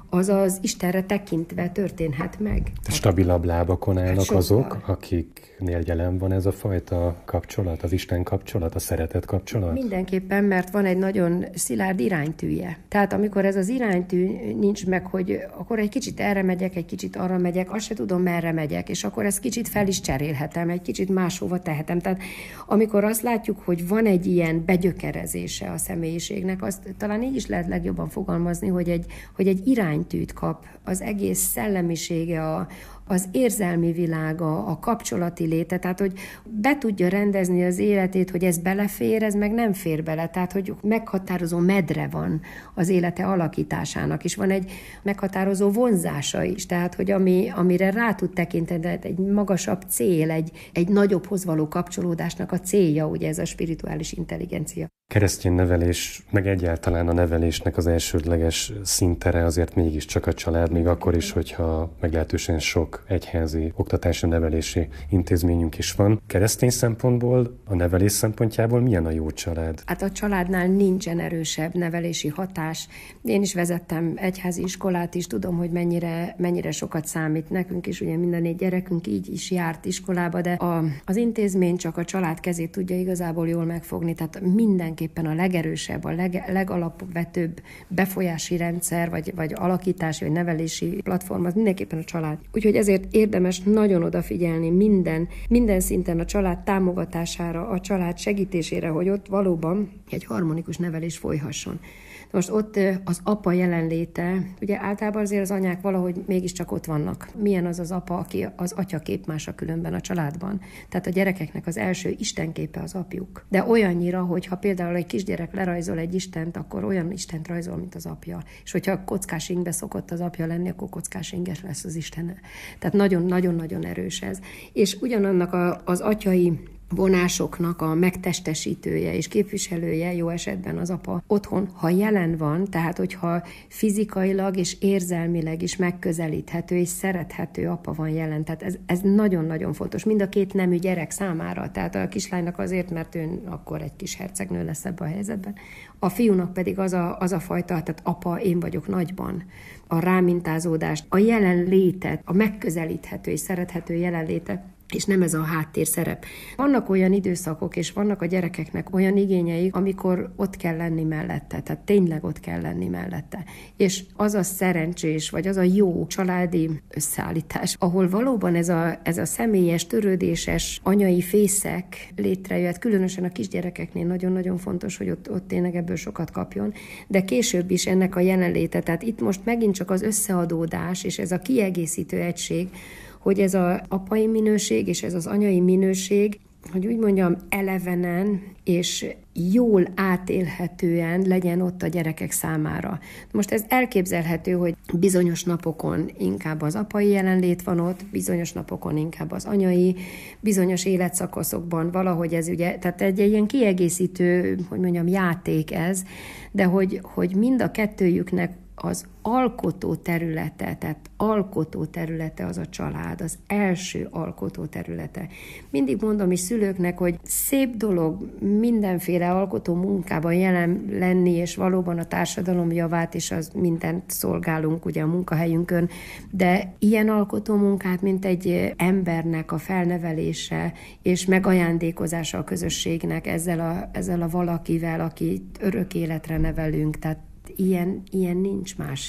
az Istenre tekintve történhet meg. Stabilabb lábakon állnak azok, akiknél jelen van ez a fajta kapcsolat, az Isten kapcsolat, a szeretet kapcsolat? Mindenképpen, mert van egy nagyon szilárd iránytűje. Tehát amikor ez az iránytű nincs meg, hogy akkor egy kicsit erre megyek, egy kicsit arra megyek, azt se tudom, merre megyek, és akkor ezt kicsit fel is cserélhetem, egy kicsit máshova tehetem. Tehát amikor azt látjuk, hogy van egy ilyen begyökerezése a személyiségnek, azt talán így is lehet legjobban fogalmazni, hogy egy iránytűt kap az egész szellemisége, az érzelmi világa, a kapcsolati léte, tehát hogy be tudja rendezni az életét, hogy ez belefér, ez meg nem fér bele, tehát hogy meghatározó medre van az élete alakításának, és van egy meghatározó vonzása is, tehát hogy amire rá tud tekinteni, egy magasabb cél, egy nagyobbhoz való kapcsolódásnak a célja, ugye ez a spirituális intelligencia. Keresztény nevelés, meg egyáltalán a nevelésnek az elsődleges szintere azért mégiscsak a család, még akkor is, hogyha meglehetősen sok egyházi oktatási nevelési intézményünk is van. Keresztény szempontból, a nevelés szempontjából milyen a jó család? Hát a családnál nincsen erősebb nevelési hatás. Én is vezettem egyházi iskolát is, tudom, hogy mennyire sokat számít nekünk is, ugye minden 4 gyerekünk így is járt iskolába, de az intézmény csak a család kezét tudja igazából jól megfogni, tehát mindenképpen a legerősebb, a legalapvetőbb befolyási rendszer, vagy alakítási, vagy nevelési platform, az mindenképpen a család. Úgyhogy ezért érdemes nagyon odafigyelni minden szinten a család támogatására, a család segítésére, hogy ott valóban egy harmonikus nevelés folyhasson. Most ott az apa jelenléte, ugye általában azért az anyák valahogy mégiscsak ott vannak. Milyen az apa, aki az atyakép mása különben a családban. Tehát a gyerekeknek az első istenképe az apjuk. De olyannyira, hogy ha például egy kisgyerek lerajzol egy istent, akkor olyan istent rajzol, mint az apja. És hogyha kockás ingbe szokott az apja lenni, akkor kockás inges lesz az Istene. Tehát nagyon-nagyon erős ez. És ugyanannak az atyai vonásoknak a megtestesítője és képviselője jó esetben az apa otthon, ha jelen van, tehát hogyha fizikailag és érzelmileg is megközelíthető és szerethető apa van jelen. Tehát ez nagyon-nagyon fontos. Mind a 2 nemű gyerek számára. Tehát a kislánynak azért, mert ő akkor egy kis hercegnő lesz ebben a helyzetben. A fiúnak pedig az a fajta, tehát apa, én vagyok nagyban. A rámintázódást, a jelenlétet, a megközelíthető és szerethető jelenlétet, és nem ez a háttérszerep. Vannak olyan időszakok, és vannak a gyerekeknek olyan igényeik, amikor ott kell lenni mellette, tehát tényleg ott kell lenni mellette. És az a szerencsés, vagy az a jó családi összeállítás, ahol valóban ez a személyes, törődéses anyai fészek létrejöhet, különösen a kisgyerekeknél nagyon-nagyon fontos, hogy ott tényleg ebből sokat kapjon, de később is ennek a jelenléte, tehát itt most megint csak az összeadódás, és ez a kiegészítő egység, hogy ez az apai minőség és ez az anyai minőség, hogy úgy mondjam, elevenen és jól átélhetően legyen ott a gyerekek számára. Most ez elképzelhető, hogy bizonyos napokon inkább az apai jelenlét van ott, bizonyos napokon inkább az anyai, bizonyos életszakaszokban valahogy ez ugye, tehát egy ilyen kiegészítő, hogy mondjam, játék ez, de hogy mind a kettőjüknek az alkotó területe, tehát alkotó területe az a család, az első alkotó területe. Mindig mondom is szülőknek, hogy szép dolog mindenféle alkotó munkában jelen lenni, és valóban a társadalom javát, és az mindent szolgálunk ugye a munkahelyünkön, de ilyen alkotó munkát, mint egy embernek a felnevelése és megajándékozása a közösségnek ezzel a valakivel, akit örök életre nevelünk, tehát ilyen nincs másik.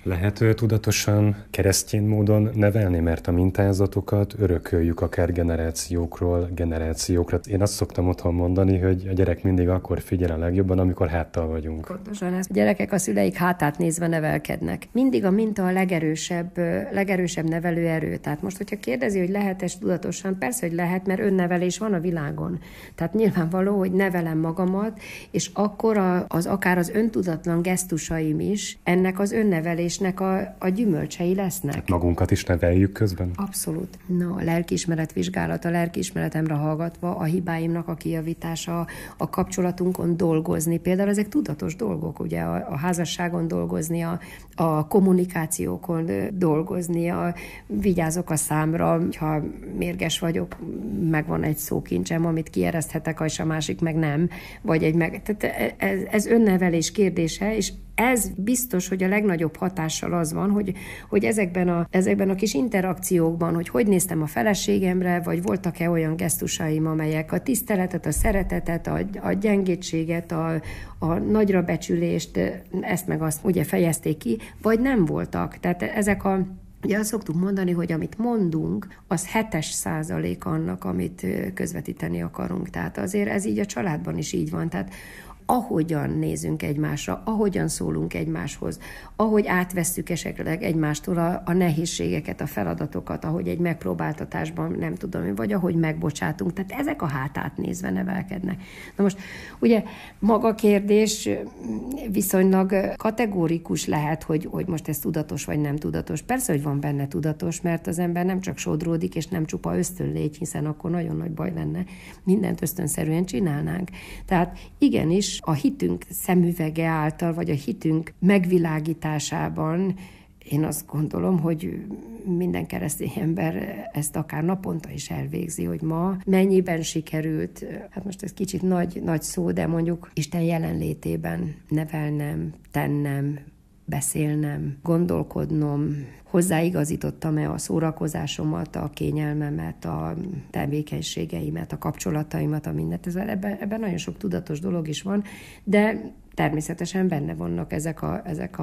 Lehet tudatosan keresztény módon nevelni, mert a mintázatokat örököljük akár generációkra. Én azt szoktam otthon mondani, hogy a gyerek mindig akkor figyel a legjobban, amikor háttal vagyunk. Pontosan ez. A gyerekek a szüleik hátát nézve nevelkednek. Mindig a minta a legerősebb nevelőerő. Tehát most, hogyha kérdezi, hogy lehet-e tudatosan, persze, hogy lehet, mert önnevelés van a világon. Tehát nyilvánvaló, hogy nevelem magamat, és akkor akár az öntudatlan gesztusaim is ennek az önnevelésnek a gyümölcsei lesznek. Hát magunkat is neveljük közben? Abszolút. A lelkiismeret vizsgálata, a lelkiismeretemre hallgatva, a hibáimnak a kijavítása, a kapcsolatunkon dolgozni. Például ezek tudatos dolgok, ugye a házasságon dolgozni, a kommunikációkon dolgozni, vigyázok a számra, ha mérges vagyok, megvan egy szókincsem, amit kiereszthetek, és a másik meg nem. Tehát ez önnevelés kérdése, és ez biztos, hogy a legnagyobb hatással az van, hogy ezekben a kis interakciókban, hogy néztem a feleségemre, vagy voltak-e olyan gesztusaim, amelyek a tiszteletet, a szeretetet, a gyengétséget, a nagyra becsülést, ezt meg azt ugye fejezték ki, vagy nem voltak. Tehát ugye azt szoktuk mondani, hogy amit mondunk, az 7% annak, amit közvetíteni akarunk. Tehát azért ez így a családban is így van. Tehát ahogyan nézünk egymásra, ahogyan szólunk egymáshoz, ahogy átvesszük esetleg egymástól a nehézségeket, a feladatokat, ahogy egy megpróbáltatásban, nem tudom, vagy ahogy megbocsátunk. Tehát ezek a hátát nézve nevelkednek. Na most ugye maga a kérdés viszonylag kategórikus lehet, hogy most ez tudatos vagy nem tudatos. Persze, hogy van benne tudatos, mert az ember nem csak sodródik, és nem csupa ösztönlégy, hiszen akkor nagyon nagy baj lenne. Mindent ösztönszerűen csinálnánk. Tehát igenis, a hitünk szemüvege által, vagy a hitünk megvilágításában én azt gondolom, hogy minden keresztény ember ezt akár naponta is elvégzi, hogy ma mennyiben sikerült, hát most ez kicsit nagy szó, de mondjuk Isten jelenlétében nevelnem, tennem, beszélnem, gondolkodnom, hozzáigazítottam-e a szórakozásomat, a kényelmemet, a tevékenységeimet, a kapcsolataimat, a mindent. Ebben nagyon sok tudatos dolog is van, de természetesen benne vannak ezek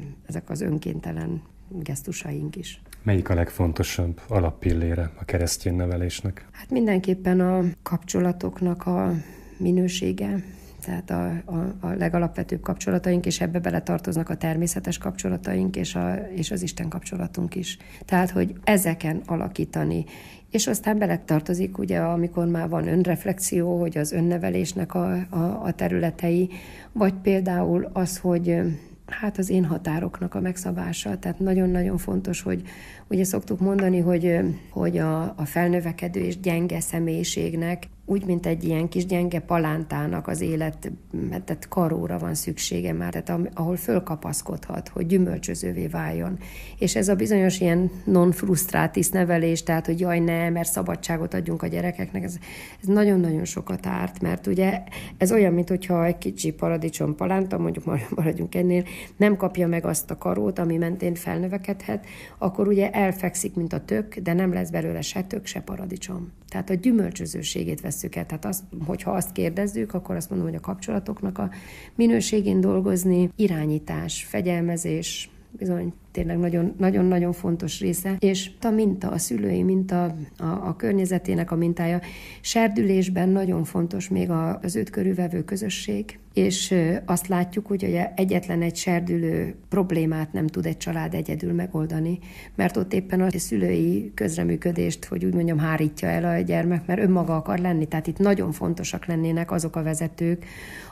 az önkéntelen gesztusaink is. Melyik a legfontosabb alappillére a keresztény nevelésnek? Hát mindenképpen a kapcsolatoknak a minősége, tehát a legalapvetőbb kapcsolataink, és ebbe beletartoznak a természetes kapcsolataink, és az Isten kapcsolatunk is. Tehát, hogy ezeken alakítani. És aztán beletartozik, ugye, amikor már van önreflexió, hogy az önnevelésnek a területei, vagy például az, hogy hát az én határoknak a megszabása. Tehát nagyon-nagyon fontos, hogy ugye szoktuk mondani, hogy a felnövekedő és gyenge személyiségnek úgy, mint egy ilyen kis gyenge palántának az élet, tehát karóra van szüksége már, tehát ahol fölkapaszkodhat, hogy gyümölcsözővé váljon. És ez a bizonyos ilyen non-frustratis nevelés, tehát, hogy jaj, ne, mert szabadságot adjunk a gyerekeknek, ez nagyon-nagyon sokat árt, mert ugye ez olyan, mintha egy kicsi paradicsom palánta, mondjuk maradjunk ennél, nem kapja meg azt a karót, ami mentén felnövekedhet, akkor ugye elfekszik, mint a tök, de nem lesz belőle se tök, se paradicsom. Tehát a gyümölcsözőségét vesszük el. Tehát hogyha azt kérdezzük, akkor azt mondom, hogy a kapcsolatoknak a minőségén dolgozni, irányítás, fegyelmezés, bizony tényleg nagyon-nagyon fontos része, és a minta, a szülői minta, a környezetének a mintája. Serdülésben nagyon fontos még az őt körülvevő közösség, és azt látjuk, hogy egyetlen egy serdülő problémát nem tud egy család egyedül megoldani, mert ott éppen a szülői közreműködést, hogy úgy mondjam, hárítja el a gyermek, mert önmaga akar lenni. Tehát itt nagyon fontosak lennének azok a vezetők,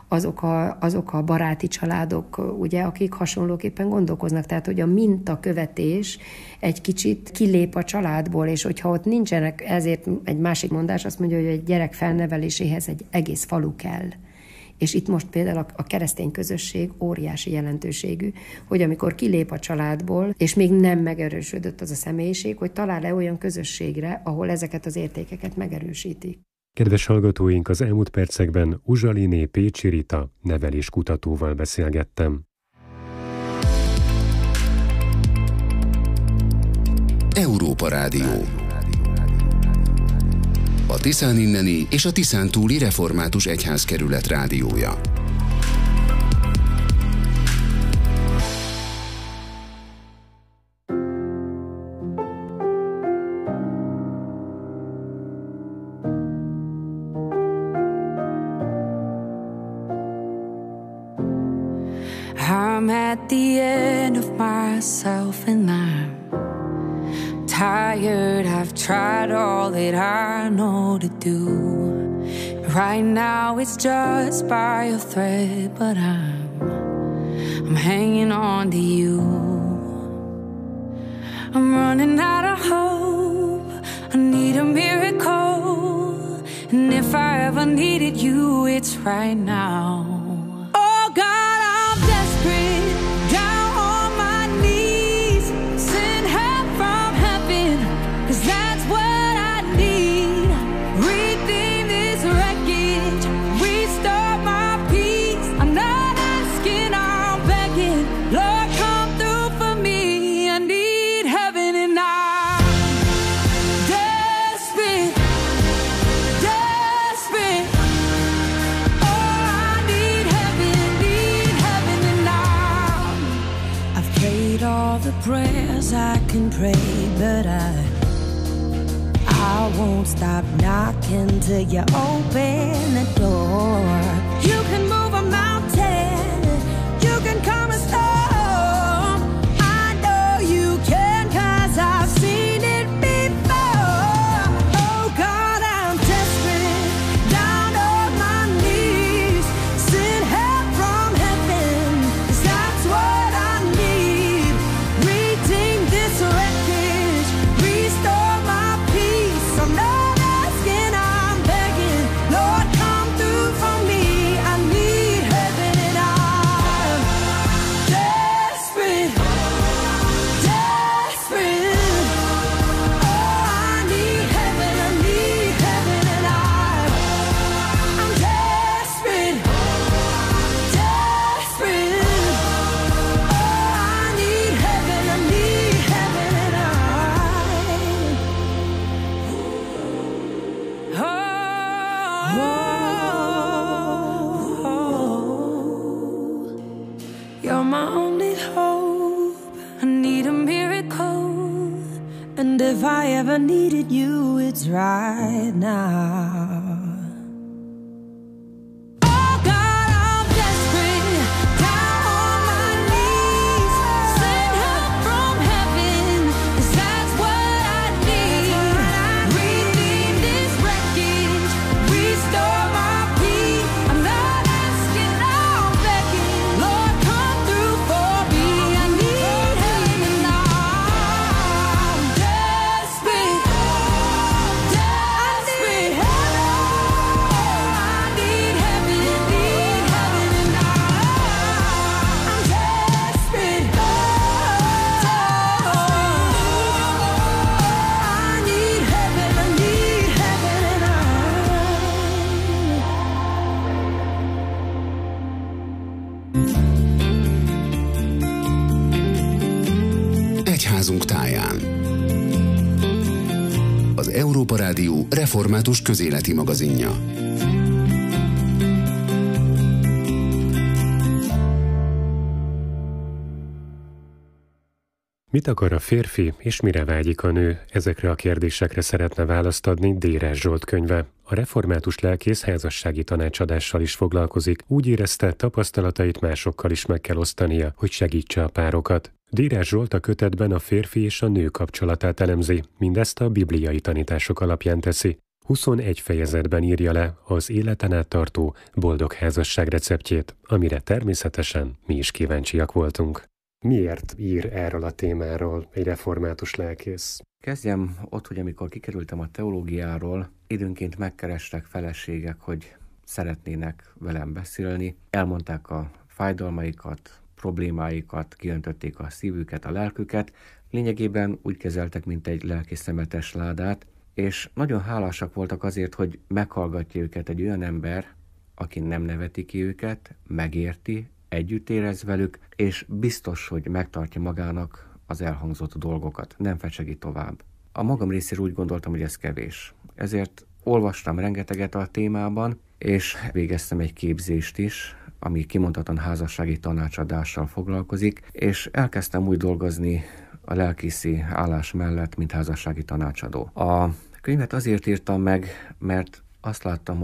azok a baráti családok, ugye, akik hasonlóképpen gondolkoznak. Tehát, hogy a mintakövetés egy kicsit kilép a családból, és hogyha ott nincsenek, ezért egy másik mondás azt mondja, hogy egy gyerek felneveléséhez egy egész falu kell. És itt most például a keresztény közösség óriási jelentőségű, hogy amikor kilép a családból, és még nem megerősödött az a személyiség, hogy talál-e olyan közösségre, ahol ezeket az értékeket megerősítik. Kedves hallgatóink, az elmúlt percekben Uzsaliné Pécsi Rita neveléskutatóval beszélgettem. Európa Rádió. A Tiszán inneni és a Tiszán túli református egyházkerület rádiója. I'm at the end of myself and I'm tired. I've tried all that I know to do. Right now it's just by a thread, but I'm hanging on to you. I'm running out of hope. I need a miracle. And if I ever needed you, it's right now. Oh God, I'm desperate, down on my knees. Send help from heaven, 'cause that's what I need. Redeem this wreckage, restore my peace. I'm not asking, I'm begging. Lord, come through for me. I need heaven and I'm desperate, desperate. Oh, I need heaven and I've prayed all the prayers I can pray, but I won't stop knocking till you open the door. You can move a mountain, you can calm a storm. I know you can, 'cause I've seen it before. Oh God, I'm desperate, down on my knees. Send help from heaven, 'cause that's what I need. Redeem this wreckage, restore my peace. I'm not asking, I'm begging. Lord, come through for me. I need heaven and I'm desperate, desperate. Oh, I need heaven and I'm desperate, desperate. Oh, I need heaven and you're my only hope. I need a miracle, and if I ever needed you, it's right now. Oh God, I'm desperate, down on my knees. Send help from heaven, 'cause that's what I need. Redeem this wreckage, restore my peace. I'm not asking, I'm begging. Lord, come through for me. I need heaven and I'm desperate, desperate. I need heaven and I'm desperate. I need heaven and Egyházunk táján. Az Európa Rádió református közéleti magazinja. Mit akar a férfi, és mire vágyik a nő? Ezekre a kérdésekre szeretne választ adni Dérás Zsolt könyve. A református lelkész házassági tanácsadással is foglalkozik, úgy érezte, tapasztalatait másokkal is meg kell osztania, hogy segítse a párokat. Dérás Zsolt a kötetben a férfi és a nő kapcsolatát elemzi, mindezt a bibliai tanítások alapján teszi. 21 fejezetben írja le az életen át tartó boldog házasság receptjét, amire természetesen mi is kíváncsiak voltunk. Miért ír erről a témáról egy református lelkész? Kezdjem ott, hogy amikor kikerültem a teológiáról, időnként megkerestek feleségek, hogy szeretnének velem beszélni. Elmondták a fájdalmaikat, problémáikat, kiöntötték a szívüket, a lelküket. Lényegében úgy kezeltek, mint egy lelki szemetes ládát, és nagyon hálásak voltak azért, hogy meghallgatja őket egy olyan ember, aki nem neveti ki őket, megérti, együtt érez velük, és biztos, hogy megtartja magának az elhangzott dolgokat, nem fecsegi tovább. A magam részéről úgy gondoltam, hogy ez kevés. Ezért olvastam rengeteget a témában, és végeztem egy képzést is, ami kimondottan házassági tanácsadással foglalkozik, és elkezdtem úgy dolgozni a lelkészi állás mellett, mint házassági tanácsadó. A könyvet azért írtam meg, mert azt láttam, hogy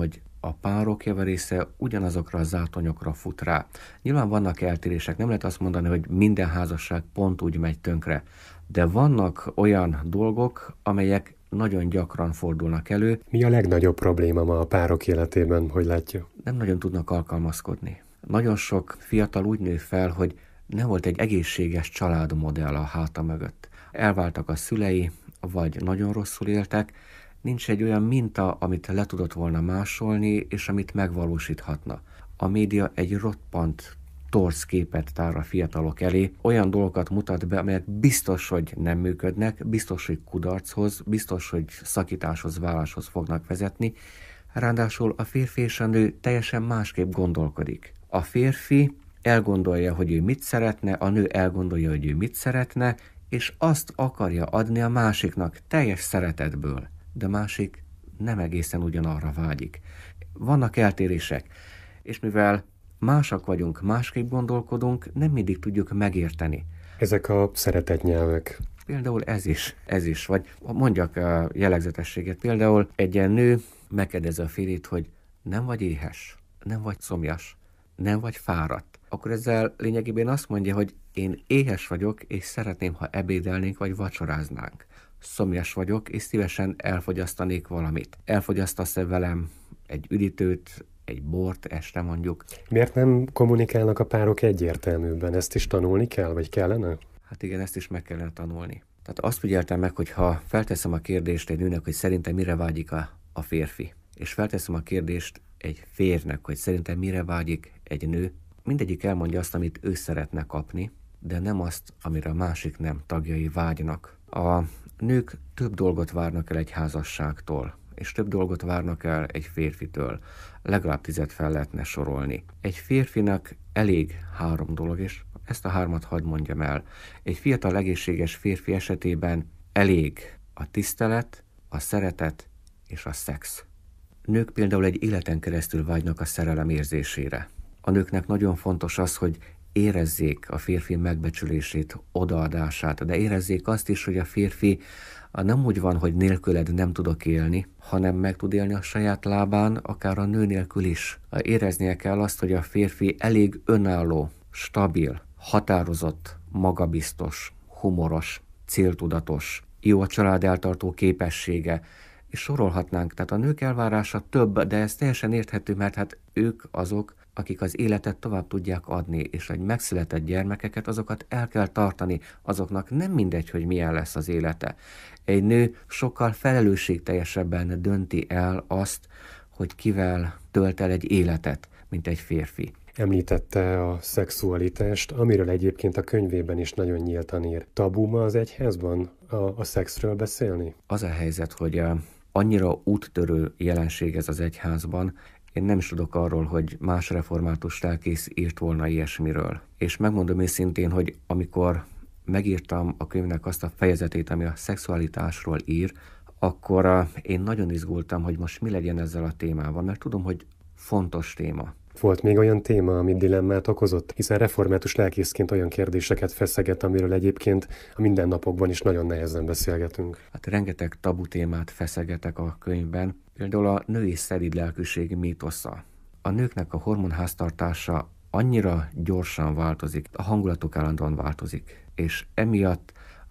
a párok javarésze ugyanazokra a zátonyokra fut rá. Nyilván vannak eltérések, nem lehet azt mondani, hogy minden házasság pont úgy megy tönkre, de vannak olyan dolgok, amelyek nagyon gyakran fordulnak elő. Mi a legnagyobb probléma ma a párok életében, hogy látja? Nem nagyon tudnak alkalmazkodni. Nagyon sok fiatal úgy nő fel, hogy nem volt egy egészséges családmodell a háta mögött. Elváltak a szülei, vagy nagyon rosszul éltek, nincs egy olyan minta, amit le tudott volna másolni, és amit megvalósíthatna. A média egy roppant torz képet tár a fiatalok elé, olyan dolgokat mutat be, amelyek biztos, hogy nem működnek, biztos, hogy kudarchoz, biztos, hogy szakításhoz, váláshoz fognak vezetni. Ráadásul a férfi és a nő teljesen másképp gondolkodik. A férfi elgondolja, hogy ő mit szeretne, a nő elgondolja, hogy ő mit szeretne, és azt akarja adni a másiknak teljes szeretetből, de a másik nem egészen ugyanarra vágyik. Vannak eltérések, és mivel másak vagyunk, másképp gondolkodunk, nem mindig tudjuk megérteni. Ezek a szeretetnyelvek. Például ez is, vagy mondjak a jellegzetességet. Például egy ilyen nő megkérdezi a férjét, hogy nem vagy éhes, nem vagy szomjas, nem vagy fáradt. Akkor ezzel lényegében azt mondja, hogy én éhes vagyok, és szeretném, ha ebédelnénk, vagy vacsoráznánk. Szomjas vagyok, és szívesen elfogyasztanék valamit. Elfogyasztasz-e velem egy üdítőt, egy bort este mondjuk? Miért nem kommunikálnak a párok egyértelműbben? Ezt is tanulni kell, vagy kellene? Hát igen, ezt is meg kellene tanulni. Tehát azt figyeltem meg, hogy ha felteszem a kérdést egy nőnek, hogy szerintem mire vágyik a férfi, és felteszem a kérdést egy férnek, hogy szerintem mire vágyik egy nő, mindegyik elmondja azt, amit ő szeretne kapni, de nem azt, amire a másik nem tagjai vágynak. A nők több dolgot várnak el egy házasságtól, és több dolgot várnak el egy férfitől. Legalább 10 fel lehetne sorolni. Egy férfinak elég 3 dolog, és ezt a 3 hadd mondjam el. Egy fiatal egészséges férfi esetében elég a tisztelet, a szeretet és a szex. Nők például egy életen keresztül vágynak a szerelem érzésére. A nőknek nagyon fontos az, hogy érezzék a férfi megbecsülését, odaadását, de érezzék azt is, hogy a férfi nem úgy van, hogy nélküled nem tudok élni, hanem meg tud élni a saját lábán, akár a nő nélkül is. Éreznie kell azt, hogy a férfi elég önálló, stabil, határozott, magabiztos, humoros, céltudatos, jó a család eltartó képessége, és sorolhatnánk. Tehát a nők elvárása több, de ez teljesen érthető, mert hát ők azok, akik az életet tovább tudják adni, és egy megszületett gyermekeket, azokat el kell tartani, azoknak nem mindegy, hogy milyen lesz az élete. Egy nő sokkal felelősségteljesebben dönti el azt, hogy kivel tölt el egy életet, mint egy férfi. Említette a szexualitást, amiről egyébként a könyvében is nagyon nyíltan ír. Tabu ma az egyházban a szexről beszélni? Az a helyzet, hogy annyira úttörő jelenség ez az egyházban, én nem is tudok arról, hogy más református lelkész írt volna ilyesmiről. És megmondom őszintén, hogy amikor megírtam a könyvnek azt a fejezetét, ami a szexualitásról ír, akkor én nagyon izgultam, hogy most mi legyen ezzel a témával, mert tudom, hogy fontos téma. Volt még olyan téma, amit dilemmát okozott? Hiszen református lelkészként olyan kérdéseket feszeget, amiről egyébként a mindennapokban is nagyon nehezen beszélgetünk. Hát rengeteg tabu témát feszegetek a könyvben, például a női szelíd lelkűség mítosza. A nőknek a hormonháztartása annyira gyorsan változik, a hangulatuk állandóan változik, és emiatt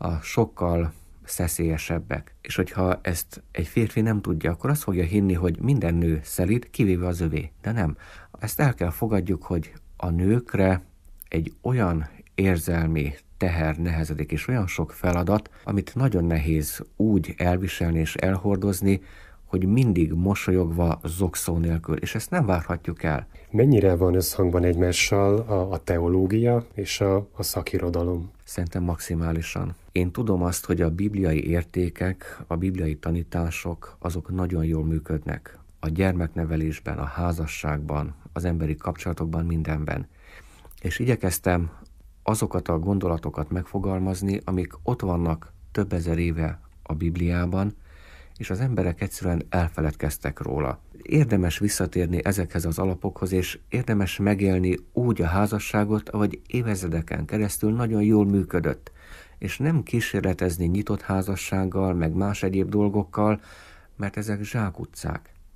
sokkal szeszélyesebbek. És hogyha ezt egy férfi nem tudja, akkor azt fogja hinni, hogy minden nő szelíd, kivéve az övé. De nem. Ezt el kell fogadjuk, hogy a nőkre egy olyan érzelmi teher nehezedik, és olyan sok feladat, amit nagyon nehéz úgy elviselni és elhordozni, hogy mindig mosolyogva, zokszó nélkül, és ezt nem várhatjuk el. Mennyire van összhangban egymással a teológia és a szakirodalom? Szerintem maximálisan. Én tudom azt, hogy a bibliai értékek, a bibliai tanítások, azok nagyon jól működnek. A gyermeknevelésben, a házasságban, az emberi kapcsolatokban, mindenben. És igyekeztem azokat a gondolatokat megfogalmazni, amik ott vannak több ezer éve a Bibliában, és az emberek egyszerűen elfeledkeztek róla. Érdemes visszatérni ezekhez az alapokhoz, és érdemes megélni úgy a házasságot, ahogy évezredeken keresztül nagyon jól működött. És nem kísérletezni nyitott házassággal, meg más egyéb dolgokkal, mert ezek zsákutcák.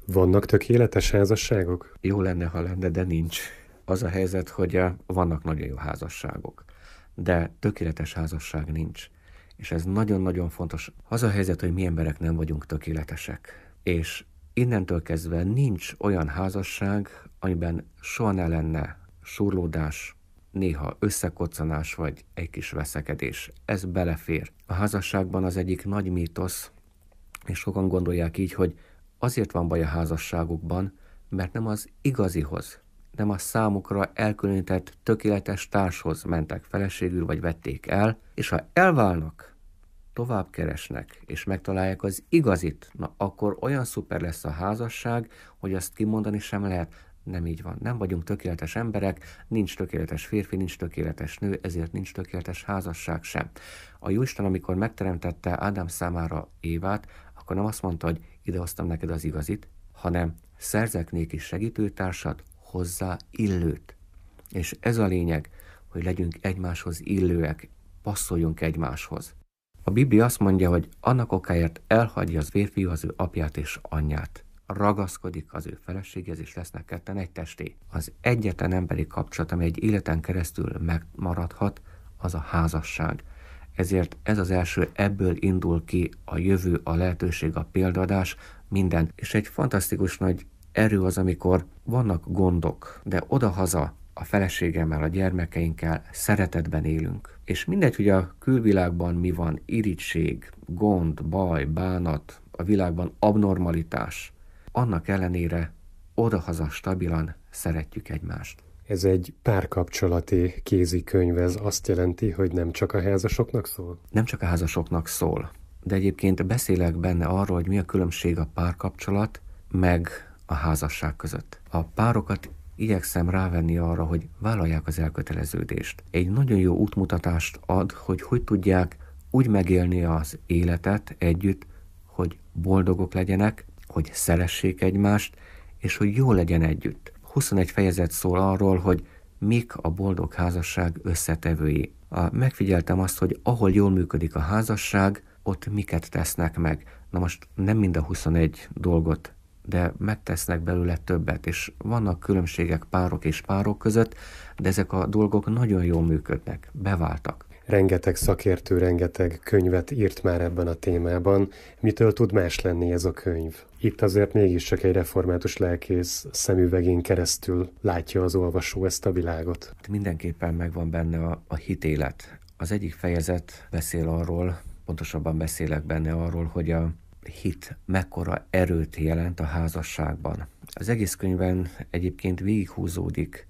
Vannak tökéletes házasságok? Jó lenne, ha lenne, de nincs. Az a helyzet, hogy vannak nagyon jó házasságok, de tökéletes házasság nincs. És ez nagyon-nagyon fontos. Az a helyzet, hogy mi emberek nem vagyunk tökéletesek. És innentől kezdve nincs olyan házasság, amiben soha ne lenne surlódás, néha összekoccanás vagy egy kis veszekedés. Ez belefér. A házasságban az egyik nagy mítosz, és sokan gondolják így, hogy azért van baj a házasságukban, mert nem az igazihoz, nem a számukra elkülönített tökéletes társhoz mentek feleségül, vagy vették el, és ha elválnak, tovább keresnek, és megtalálják az igazit, na akkor olyan szuper lesz a házasság, hogy azt kimondani sem lehet. Nem így van. Nem vagyunk tökéletes emberek, nincs tökéletes férfi, nincs tökéletes nő, ezért nincs tökéletes házasság sem. A Jóisten, amikor megteremtette Ádám számára Évát, akkor nem azt mondta, hogy idehoztam neked az igazit, hanem szerzek néki segítőtársat, hozzá illőt. És ez a lényeg, hogy legyünk egymáshoz illőek, passzoljunk egymáshoz. A Biblia azt mondja, hogy annak okáért elhagyja az férfi az ő apját és anyját. Ragaszkodik az ő feleséghez, és lesznek ketten egy testé. Az egyetlen emberi kapcsolat, amely egy életen keresztül megmaradhat, az a házasság. Ezért ez az első, ebből indul ki a jövő, a lehetőség, a példadás, minden. És egy fantasztikus nagy erő az, amikor vannak gondok, de odahaza a feleségemmel, a gyermekeinkkel szeretetben élünk. És mindegy, hogy a külvilágban mi van, irigység, gond, baj, bánat, a világban abnormalitás, annak ellenére odahaza stabilan szeretjük egymást. Ez egy párkapcsolati kézikönyv, ez azt jelenti, hogy nem csak a házasoknak szól? Nem csak a házasoknak szól, de egyébként beszélek benne arról, hogy mi a különbség a párkapcsolat meg a házasság között. A párokat igyekszem rávenni arra, hogy vállalják az elköteleződést. Egy nagyon jó útmutatást ad, hogy tudják úgy megélni az életet együtt, hogy boldogok legyenek, hogy szeressék egymást, és hogy jó legyen együtt. 21 fejezet szól arról, hogy mik a boldog házasság összetevői. Megfigyeltem azt, hogy ahol jól működik a házasság, ott miket tesznek meg. Na most nem mind a 21 dolgot, de megtesznek belőle többet, és vannak különbségek párok és párok között, de ezek a dolgok nagyon jól működnek, beváltak. Rengeteg szakértő, rengeteg könyvet írt már ebben a témában. Mitől tud más lenni ez a könyv? Itt azért mégiscsak egy református lelkész szemüvegén keresztül látja az olvasó ezt a világot. Mindenképpen megvan benne a hitélet. Az egyik fejezet beszél arról, pontosabban beszélek benne arról, hogy a hit mekkora erőt jelent a házasságban. Az egész könyvben egyébként végighúzódik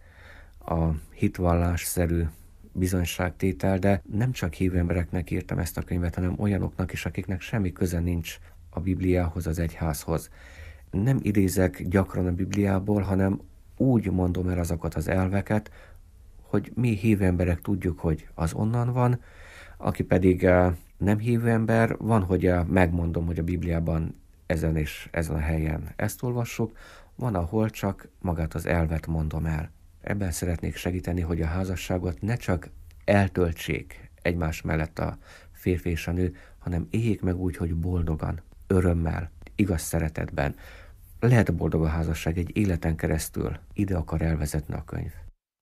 a hitvallásszerű bizonyságtétel, de nem csak hívő embereknek írtam ezt a könyvet, hanem olyanoknak is, akiknek semmi köze nincs a Bibliához, az egyházhoz. Nem idézek gyakran a Bibliából, hanem úgy mondom el azokat az elveket, hogy mi hívő emberek tudjuk, hogy az onnan van, aki pedig nem hívő ember, van, hogy megmondom, hogy a Bibliában ezen és ezen a helyen ezt olvassuk, van, ahol csak magát az elvet mondom el. Ebben szeretnék segíteni, hogy a házasságot ne csak eltöltsék egymás mellett a férfi és a nő, hanem éljék meg úgy, hogy boldogan, örömmel, igaz szeretetben. Lehet boldog a házasság egy életen keresztül, ide akar elvezetni a könyv.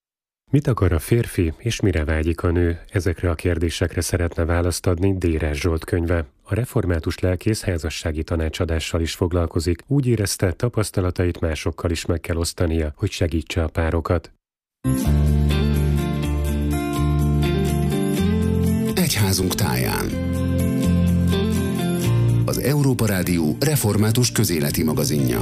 Mit akar a férfi, és mire vágyik a nő? Ezekre a kérdésekre szeretne választ adni Dérás Zsolt könyve. A református lelkész házassági tanácsadással is foglalkozik, úgy érezte, tapasztalatait másokkal is meg kell osztania, hogy segítse a párokat. Egyházunk táján. Az Európa Rádió református közéleti magazinja.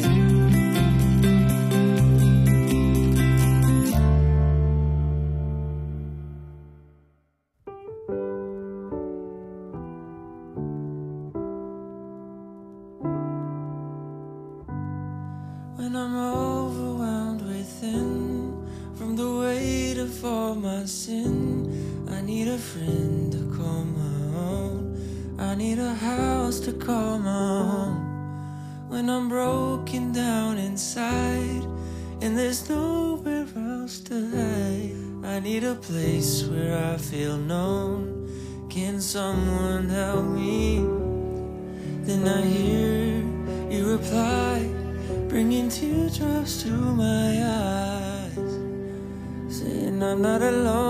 When I'm overwhelmed within from the weight of all my sin, I need a friend to call my own. I need a house to call my home. When I'm broken down inside and there's nowhere else to hide, I need a place where I feel known. Can someone help me? Then I hear you reply, bringing teardrops to my eyes, saying I'm not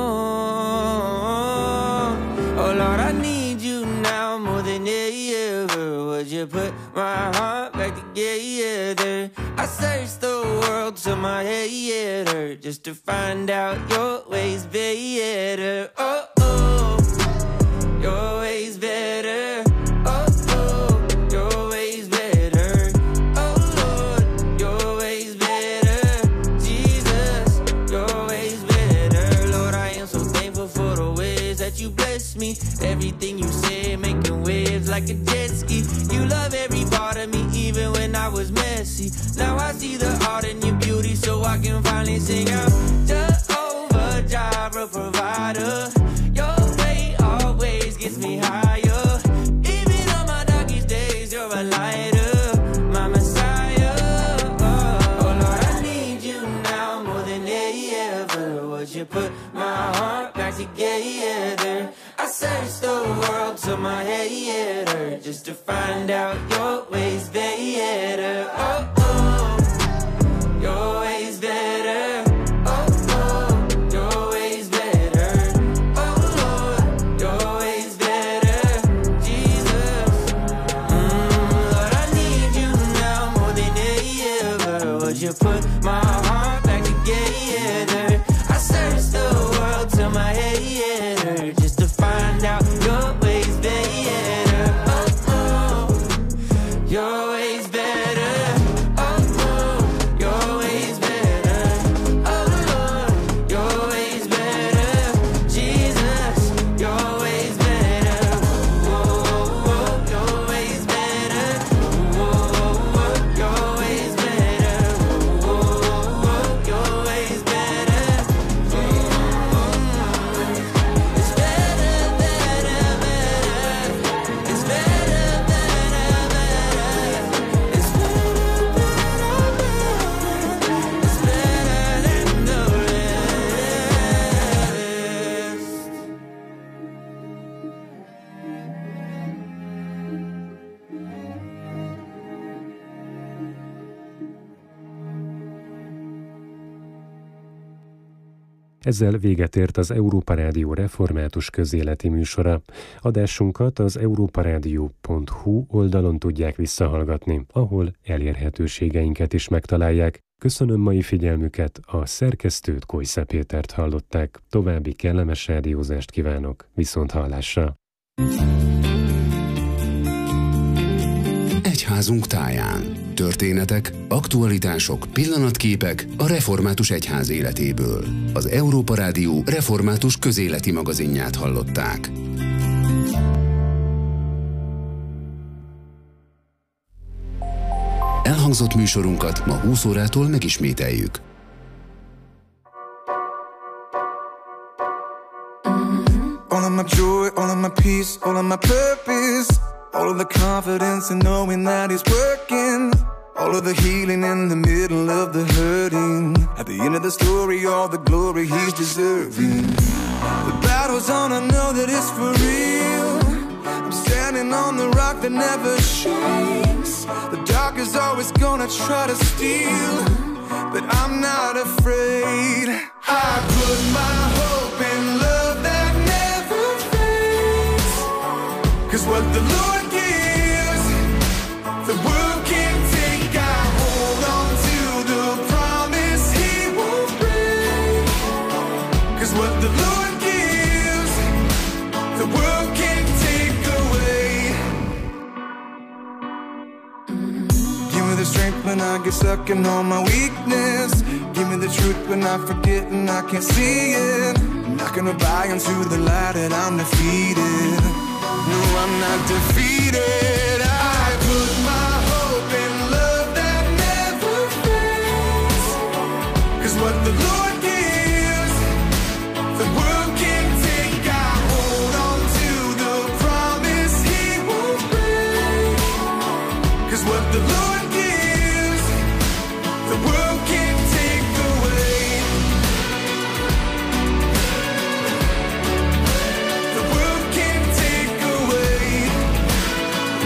alone. Oh Lord, I need you now more than ever. Would you put my heart back together? I searched the world till my head hurt just to find out your ways better. Oh, oh, your ways better. Oh, oh, your ways better. Oh, Lord, your ways better. Jesus, your ways better. Lord, I am so thankful for the ways that you bless me. Everything you say making waves like a jet ski. You love every part of me even when I was messy. Now I see the art in your beauty, so I can finally sing out Jehovah Jireh, provider. Your way always gets me higher. Even on my darkest days, you're a lighter, my Messiah. Oh Lord, I need you now more than ever. Would you put my heart back together? I searched the world till my head hurt just to find out your ways better. Oh, oh, your ways better. Oh, oh, your ways better. Oh, Lord, your ways better. Jesus, Lord, I need you now more than ever. Would you put my heart back together? I searched the world till my head hurt just to find out your ways better. Oh, oh, your ways better. Oh, oh, your ways better. Oh, Lord, your ways better. Jesus, your ways better. Whoa, whoa, your ways better. Whoa, whoa, your ways better. Whoa, whoa, your ways better. It's better, better, better. It's better, better, better. It's better, better, better. It's better than the Ezzel véget ért az Európa Rádió református közéleti műsora. Adásunkat az europaradio.hu oldalon tudják visszahallgatni, ahol elérhetőségeinket is megtalálják. Köszönöm mai figyelmüket, a szerkesztőt, Kojsza Pétert hallották. További kellemes rádiózást kívánok, viszonthallásra! Egyházunk táján. Történetek, aktualitások, pillanatképek a református egyház életéből. Az Európa Rádió református közéleti magazinját hallották. Elhangzott műsorunkat ma 20 órától megismételjük. All of my joy, all of my peace, all of my purpose, all of the confidence in knowing that He's working, all of the healing in the middle of the hurting. At the end of the story, all the glory He's deserving. The battle's on, I know that it's for real. I'm standing on the rock that never shakes. The dark is always gonna try to steal, but I'm not afraid. I put my hope in love that never fades. 'Cause what the Lord gives, the world can't take. I hold on to the promise He won't break. 'Cause what the Lord gives, the world can't take away. Give me the strength when I get stuck in all my weakness. Give me the truth when I forget and I can't see it. I'm not gonna buy into the lie that I'm defeated. No, I'm not defeated. I put my hope in love that never fades. 'Cause what the Lord gives, the world can't take. I hold on to the promise He won't break. 'Cause what the Lord gives, the world can't take away. The world can't take away.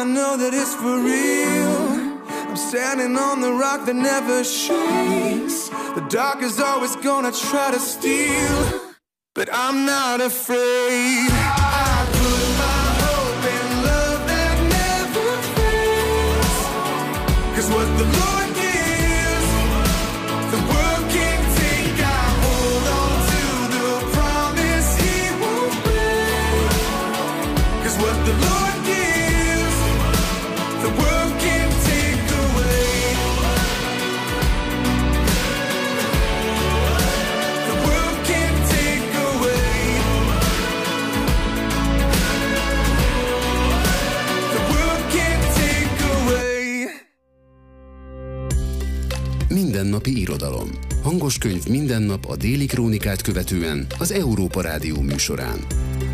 I know that it's for real. I'm standing on the rock that never shakes. The dark is always gonna try to steal, but I'm not afraid. I put my hope in love that never fails. 'Cause what the Lord gives, the world can't take. I hold on to the promise He won't break. 'Cause what the Lord gives, the world can't take away. The world can't take away. The world can't take away. Mindennapi irodalom. Hangos könyv minden nap a Déli Krónikát követően az Európa Rádió műsorán.